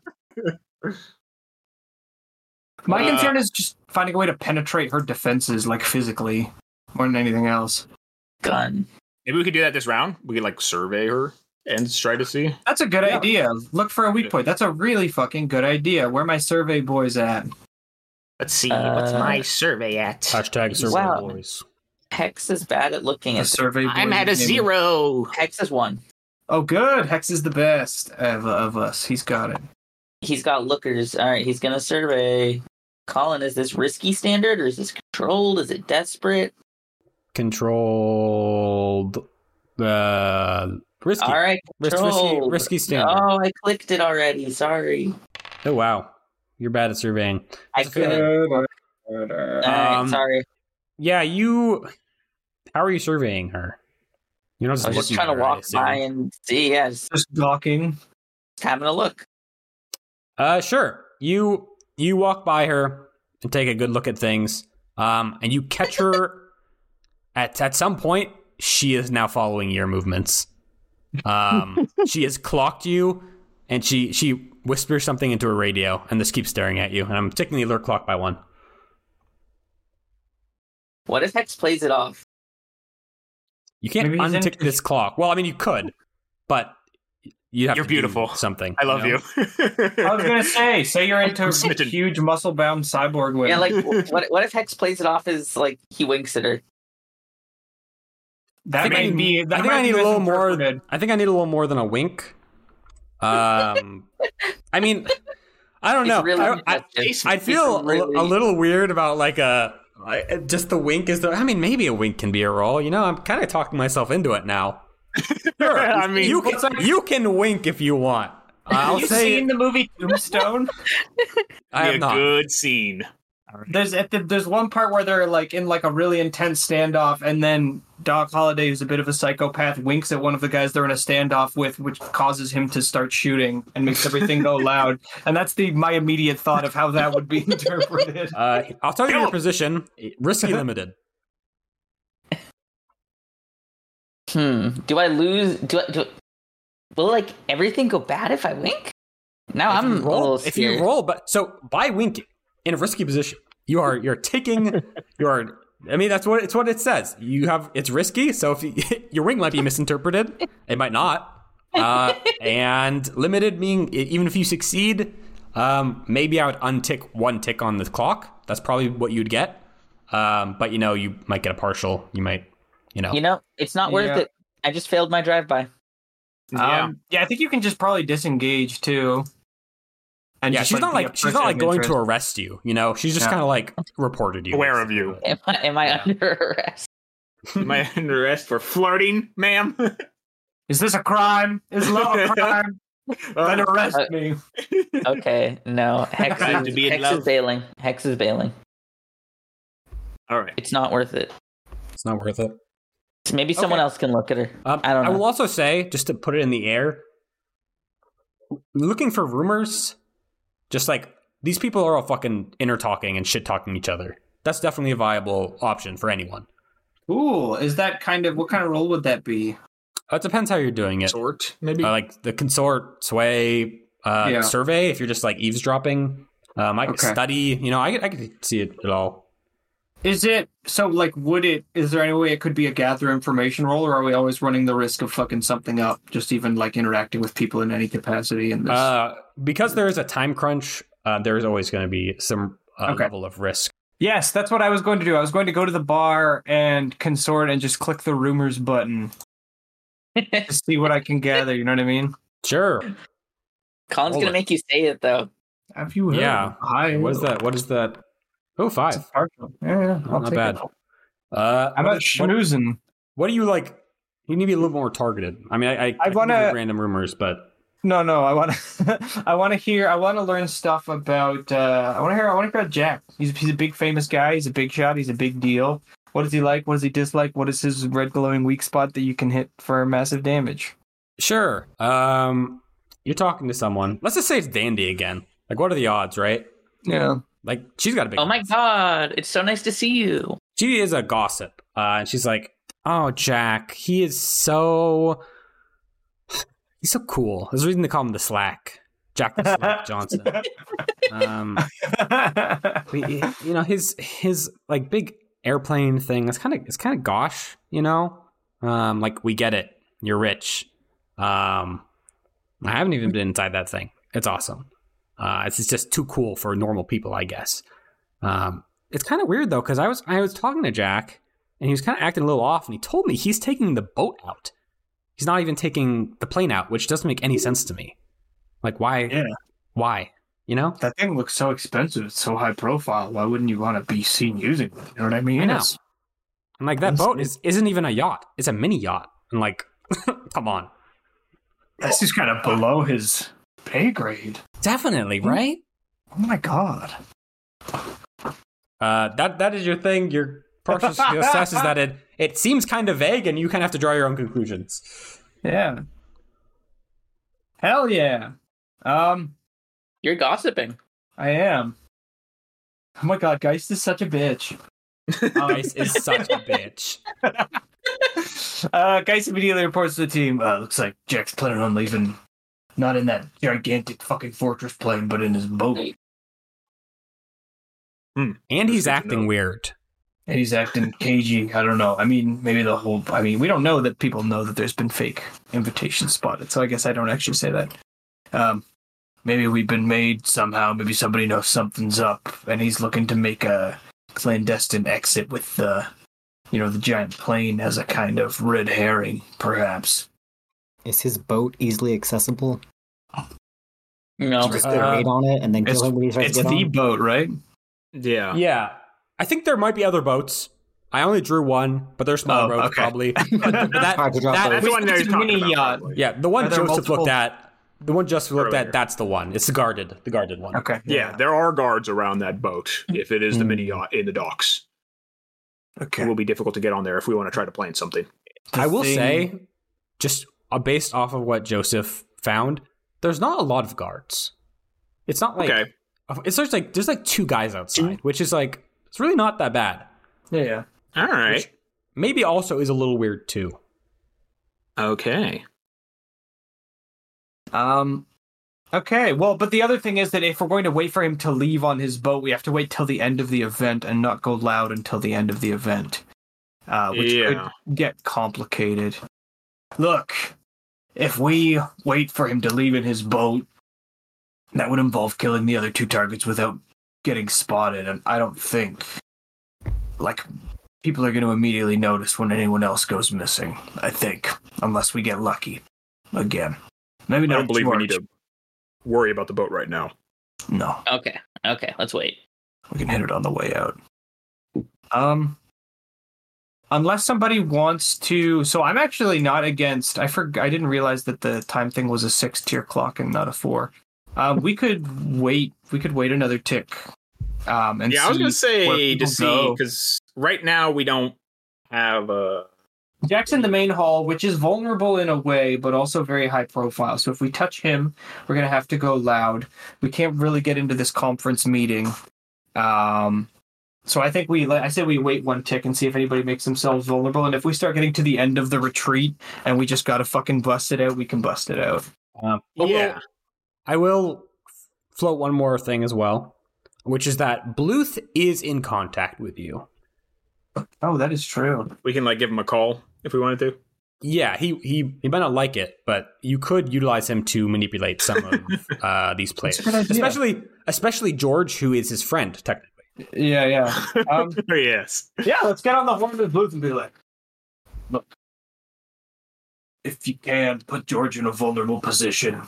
My Uh, concern is just finding a way to penetrate her defenses, like physically, more than anything else. Gun. Maybe we could do that this round. We could like survey her and try to see. That's a good Yeah. idea. Look for a weak point. That's a really fucking good idea. Where are my survey boys at? Let's see. what's my survey at? Hashtag survey Wow. boys. Hex is bad at looking The at survey boys. I'm at a maybe. zero. Hex is one. Oh, good. Hex is the best of, of us. He's got it. He's got lookers. All right, he's gonna survey. Colin, is this risky standard or is this controlled? Is it desperate? Controlled. Uh, risky. All right, Risk- risky, controlled. risky standard. Oh, I clicked it already. Sorry. Oh wow, you're bad at surveying. I That's okay. couldn't. All right, Um, sorry. Yeah, you. How are you surveying her? You're not just I was just looking trying at to her, I walk assume. by and see. Yeah, just, Just gawking. just having a look. Uh, sure. You you walk by her and take a good look at things, um, and you catch her at at some point. She is now following your movements. Um, she has clocked you, and she she whispers something into her radio, and this keeps staring at you. And I'm ticking the alert clock by one. What if Hex plays it off? You can't Maybe he's untick in- this clock. Well, I mean, you could, but you have You're to do beautiful. something. I love know? you. I was gonna say, say you're into I'm a smitten. huge muscle-bound cyborg women. Yeah, like what? What if Hex plays it off as like he winks at her? that I think may I- be. That I think might I be need a little more. misinterpreted. I think I need a little more than a wink. Um, I mean, I don't He's know. really I, I, invested. I feel He's really- a little weird about like a I- just the wink is the. I mean, maybe a wink can be a roll. You know, I'm kind of talking myself into it now. Sure, I mean, you can you can wink if you want. I'll Have you say seen the movie Tombstone? I Be have a not. good scene. There's at the, there's one part where they're like in like a really intense standoff, and then Doc Holliday, who's a bit of a psychopath, winks at one of the guys they're in a standoff with, which causes him to start shooting and makes everything go loud. And that's the my immediate thought of how that would be interpreted. Uh, I'll tell you your position. Risky limited. Hmm. Do I lose? Do I? Do, will like everything go bad if I wink? Now If I'm you a roll, little if scared. you roll, but so by winking in a risky position, you are you're taking you are. I mean, that's what it's what it says. You have it's risky, so if you, your wink might be misinterpreted, it might not. Uh, and limited meaning even if you succeed, um, maybe I would untick one tick on the clock. That's probably what you'd get. Um, but you know, you might get a partial. You might, you know. You know, it's not worth Yeah. it. I just failed my drive-by. Yeah. Um, yeah, I think you can just probably disengage too. And yeah, just, she's not be a like she's person not like of going interest. to arrest you. You know, she's just Yeah. kind of like reported you. Aware of you. Am I, am I under arrest? Am I under arrest for flirting, ma'am? Is this a crime? Is love a crime? Then arrest Uh, me. Okay, no. Hex, Time to is, be in Hex love. is bailing. Hex is bailing. All right. It's not worth it. It's not worth it. Maybe someone Okay. else can look at her. Um, I don't know. I will also say, just to put it in the air, looking for rumors, just like these people are all fucking inner talking and shit talking each other. That's definitely a viable option for anyone. Ooh, is that kind of what kind of role would that be? Uh, It depends how you're doing it. Sort, maybe? Uh, like the consort sway uh, Yeah. survey, if you're just like eavesdropping, um, I could Okay. study. You know, I could, I could see it at all. Is it so? Like, would it? Is there any way it could be a gather information role, or are we always running the risk of fucking something up? Just even like interacting with people in any capacity in this. Uh, because there is a time crunch, uh, there is always going to be some uh, Okay. level of risk. Yes, that's what I was going to do. I was going to go to the bar and consort and just click the rumors button to see what I can gather. You know what I mean? Sure. Colin's Roll gonna it. make you say it though. Have you heard? Yeah. Hi. What is that? What is that? Oh, five. Partial. Yeah, yeah. I'll Not take bad. it. Uh, How about what, what, schmoozing? what do you like? You need to be a little more targeted. I mean, I, I, I can wanna- give you random rumors, but No, no. I want to. I want to hear. I want to learn stuff about. Uh, I want to hear. I want to hear about Jack. He's he's a big famous guy. He's a big shot. He's a big deal. What does he like? What does he dislike? What is his red glowing weak spot that you can hit for massive damage? sure. Um, you're talking to someone. Let's just say it's Dandy again. Like, what are the odds, right? Yeah. Like, she's got a big. Oh my god, it's so nice to see you. She is a gossip, uh, and she's like, "Oh, Jack, he is so, he's so cool." There's a reason to call him the Slack, Jack the Slack Johnson. Um, we- you know, his his like big airplane thing. It's kind of it's kind of gosh, you know. Um, like we get it. You're rich. Um, I haven't even been inside that thing. It's awesome. Uh, it's just too cool for normal people, I guess. Um, it's kind of weird though, because I was I was talking to Jack, and he was kind of acting a little off, and he told me he's taking the boat out. He's not even taking the plane out, which doesn't make any sense to me. Like, why? Yeah. Why? You know? That thing looks so expensive. It's so high profile. Why wouldn't you want to be seen using it? You know what I mean? I know. It's- And like that That's- boat is isn't even a yacht; it's a mini yacht. And like, come on, That's just kind of below his pay grade. definitely right. Oh my god. Uh, that that is your thing. You're partial success is that it it seems kind of vague, and you kind of have to draw your own conclusions. Yeah. Hell yeah. Um, You're gossiping. I am. Oh my god, Geist is such a bitch. Um, Geist is such a bitch. uh, Geist immediately reports to the team. Uh, looks like Jack's planning on leaving. Not in that gigantic fucking fortress plane, but in his boat. Hmm. And he's That's good to acting know. weird. And he's acting cagey. I don't know. I mean, maybe the whole. I mean, we don't know that people know that there's been fake invitations spotted. So I guess I don't actually say that. Um, maybe we've been made somehow. Maybe somebody knows something's up, and he's looking to make a clandestine exit with the, you know, the giant plane as a kind of red herring, perhaps. Is his boat easily accessible? No. Just Uh, get raid on it and then It's, kill him when he tries it's to get the on? boat, right? Yeah. Yeah. I think there might be other boats. I only drew one, but they're smaller Oh, boats okay. probably. But, but that, Hard to drop that- those. That's the one that he's It's a talking mini about. yacht. probably. yeah, the one Are there Joseph multiple- looked at, the one Joseph looked Earlier. at, that's the one. It's the guarded, the guarded one. Okay. Yeah, there are guards around that boat if it is the Hmm. mini yacht in the docks. Okay. It will be difficult to get on there if we want to try to plan something. The I will thing- say, just uh, based off of what Joseph found, there's not a lot of guards. It's not like Okay. it's just like there's like two guys outside, which is like it's really not that bad. Yeah, yeah. All right. Which maybe also is a little weird too. Okay. Um. Okay. Well, but the other thing is that if we're going to wait for him to leave on his boat, we have to wait till the end of the event and not go loud until the end of the event, uh, which Yeah. could get complicated. Look, if we wait for him to leave in his boat, that would involve killing the other two targets without getting spotted, and I don't think, like, people are going to immediately notice when anyone else goes missing. I think, unless we get lucky again. Maybe I not. don't believe we need George. to worry about the boat right now. No, Okay. Okay. Let's wait. we can hit it on the way out. Um, unless somebody wants to. So I'm actually not against. I forg I didn't realize that the time thing was a six tier clock and not a four. Um, we could wait. We could wait another tick. Um, and yeah, I was see going to where say people to see, go. because right now we don't have a. Jack's in the main hall, which is vulnerable in a way, but also very high profile. So if we touch him, we're going to have to go loud. We can't really get into this conference meeting. Um, so I think we, I say we wait one tick and see if anybody makes themselves vulnerable. And if we start getting to the end of the retreat and we just got to fucking bust it out, we can bust it out. Um, I will- Yeah. I will float one more thing as well, which is that Bluth is in contact with you. Oh, that is true. We can like give him a call if we wanted to. Yeah, he he, he might not like it, but you could utilize him to manipulate some of uh, these players, That's a good idea. especially especially George, who is his friend technically. Yeah, yeah. Um, yes. yeah, let's get on the horn with Bluth and be like, look, if you can, put George in a vulnerable position.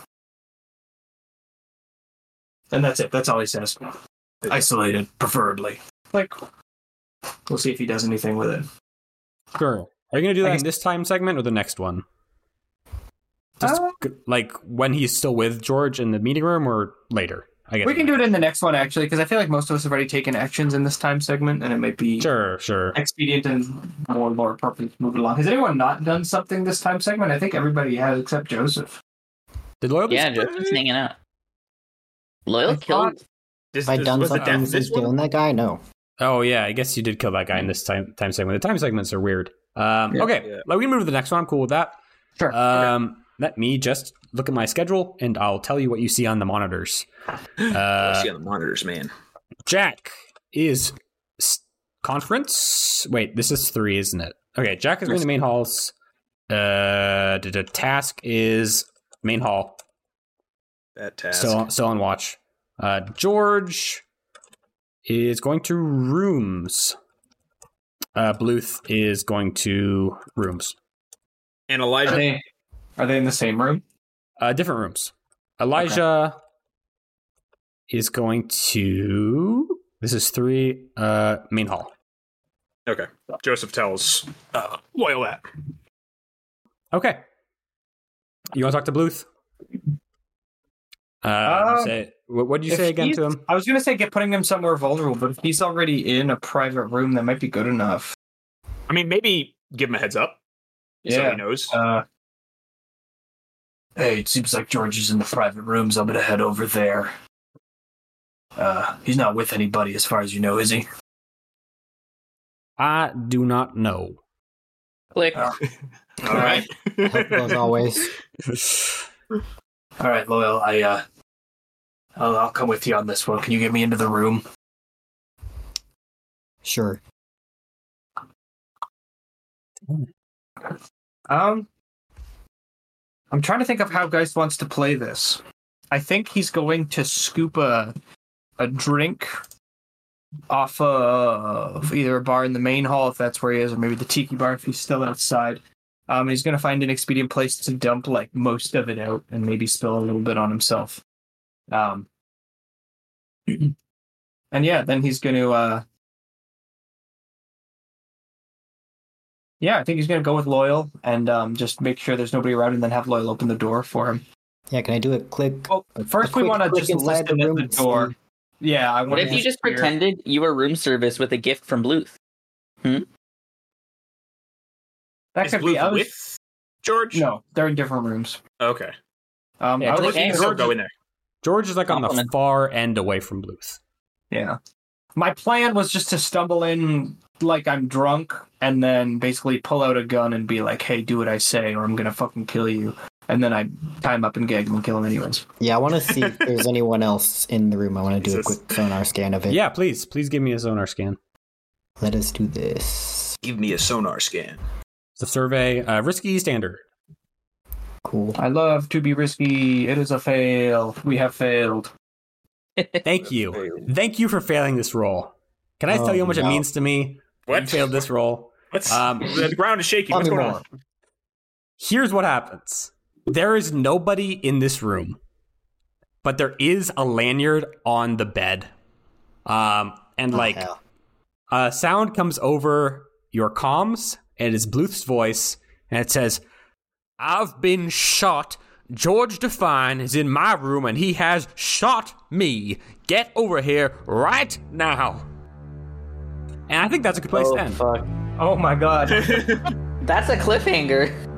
And that's it. That's all he says. Isolated, preferably. Like, we'll see if he does anything with it. Sure. Are you going to do I that guess- in this time segment or the next one? Just Uh, g- like when he's still with George in the meeting room, or later? I guess We can do it in the next one, actually, because I feel like most of us have already taken actions in this time segment, and it might be Sure, sure. expedient and more more appropriate to move it along. Has anyone not done something this time segment? I think everybody has, except Joseph. Did Loyal? Yeah, Joseph's hanging out. Loyal I killed. This, Have I this- done was the something death this since one? killing that guy? No. Oh yeah, I guess you did kill that guy in this time time segment. The time segments are weird. Um, Yeah. okay, Yeah. like we can move to the next one. I'm cool with that. Sure. Um, let me just look at my schedule, and I'll tell you what you see on the monitors. I Uh, see on the monitors, man. Jack is s- conference. Wait, this is three, isn't it? Okay, Jack is going to main halls. Uh, the, the task is main hall. That task. Still, still on watch. Uh, George is going to rooms. Uh, Bluth is going to rooms. and Are Elijah. they are they in the same room? Uh, different rooms. Elijah is going to. This is three. Uh, main hall. Okay. Joseph tells uh, Loyal that. Okay. You want to talk to Bluth? Uh, Uh, say, What what'd you If say again he's- to him? I was gonna say get putting him somewhere vulnerable, but if he's already in a private room, that might be good enough. I mean, maybe give him a heads up so he knows. Uh, hey, it seems like George is in the private rooms. I'm gonna head over there. Uh, he's not with anybody, as far as you know, is he? I do not know. Click. Uh, All right. As always. All right, Loyal. I uh, I'll, I'll come with you on this one. Can you get me into the room? Sure. Um, I'm trying to think of how Geist wants to play this. I think he's going to scoop a a drink off of either a bar in the main hall, if that's where he is, or maybe the tiki bar if he's still outside. Um, he's going to find an expedient place to dump like most of it out and maybe spill a little bit on himself. Um, and yeah, then he's going to. Uh, yeah, I think he's going to go with Loyal and um, just make sure there's nobody around, and then have Loyal open the door for him. Yeah, can I do a click? Well, a- first a we quick want to click just inside listen at room the and door. see? Yeah, I What want if to you just hear- pretended you were room service with a gift from Bluth? That Is could Bluth be. I was, with George? no, they're in different rooms. Okay. Um, Yeah, I click was, You can Hey, still George go is- in there. George is like on the Compliment. far end away from Bluth. yeah. My plan was just to stumble in like I'm drunk and then basically pull out a gun and be like, "Hey, do what I say, or I'm gonna fucking kill you." And then I tie him up and gag him and kill him anyways. Yeah, I want to see if there's anyone else in the room. I want to do a Jesus. quick sonar scan of it. Yeah, please, please give me a sonar scan. Let us do this. Give me a sonar scan. It's a survey, uh, risky standard. Cool. I love to be risky. It is a fail. We have failed. Thank you, thank you for failing this roll. Can I Oh, tell you how much it no. means to me? What? You failed this roll. What's Um, the ground is shaking. Tell What's me going more. on? Here's what happens. There is nobody in this room, but there is a lanyard on the bed. Um, and Oh, like hell. a sound comes over your comms, and it's Bluth's voice, and it says, "I've been shot. George Define is in my room, and he has shot me. Get over here right now." And I think that's a good place Oh, to end. fuck. Oh my god. That's a cliffhanger.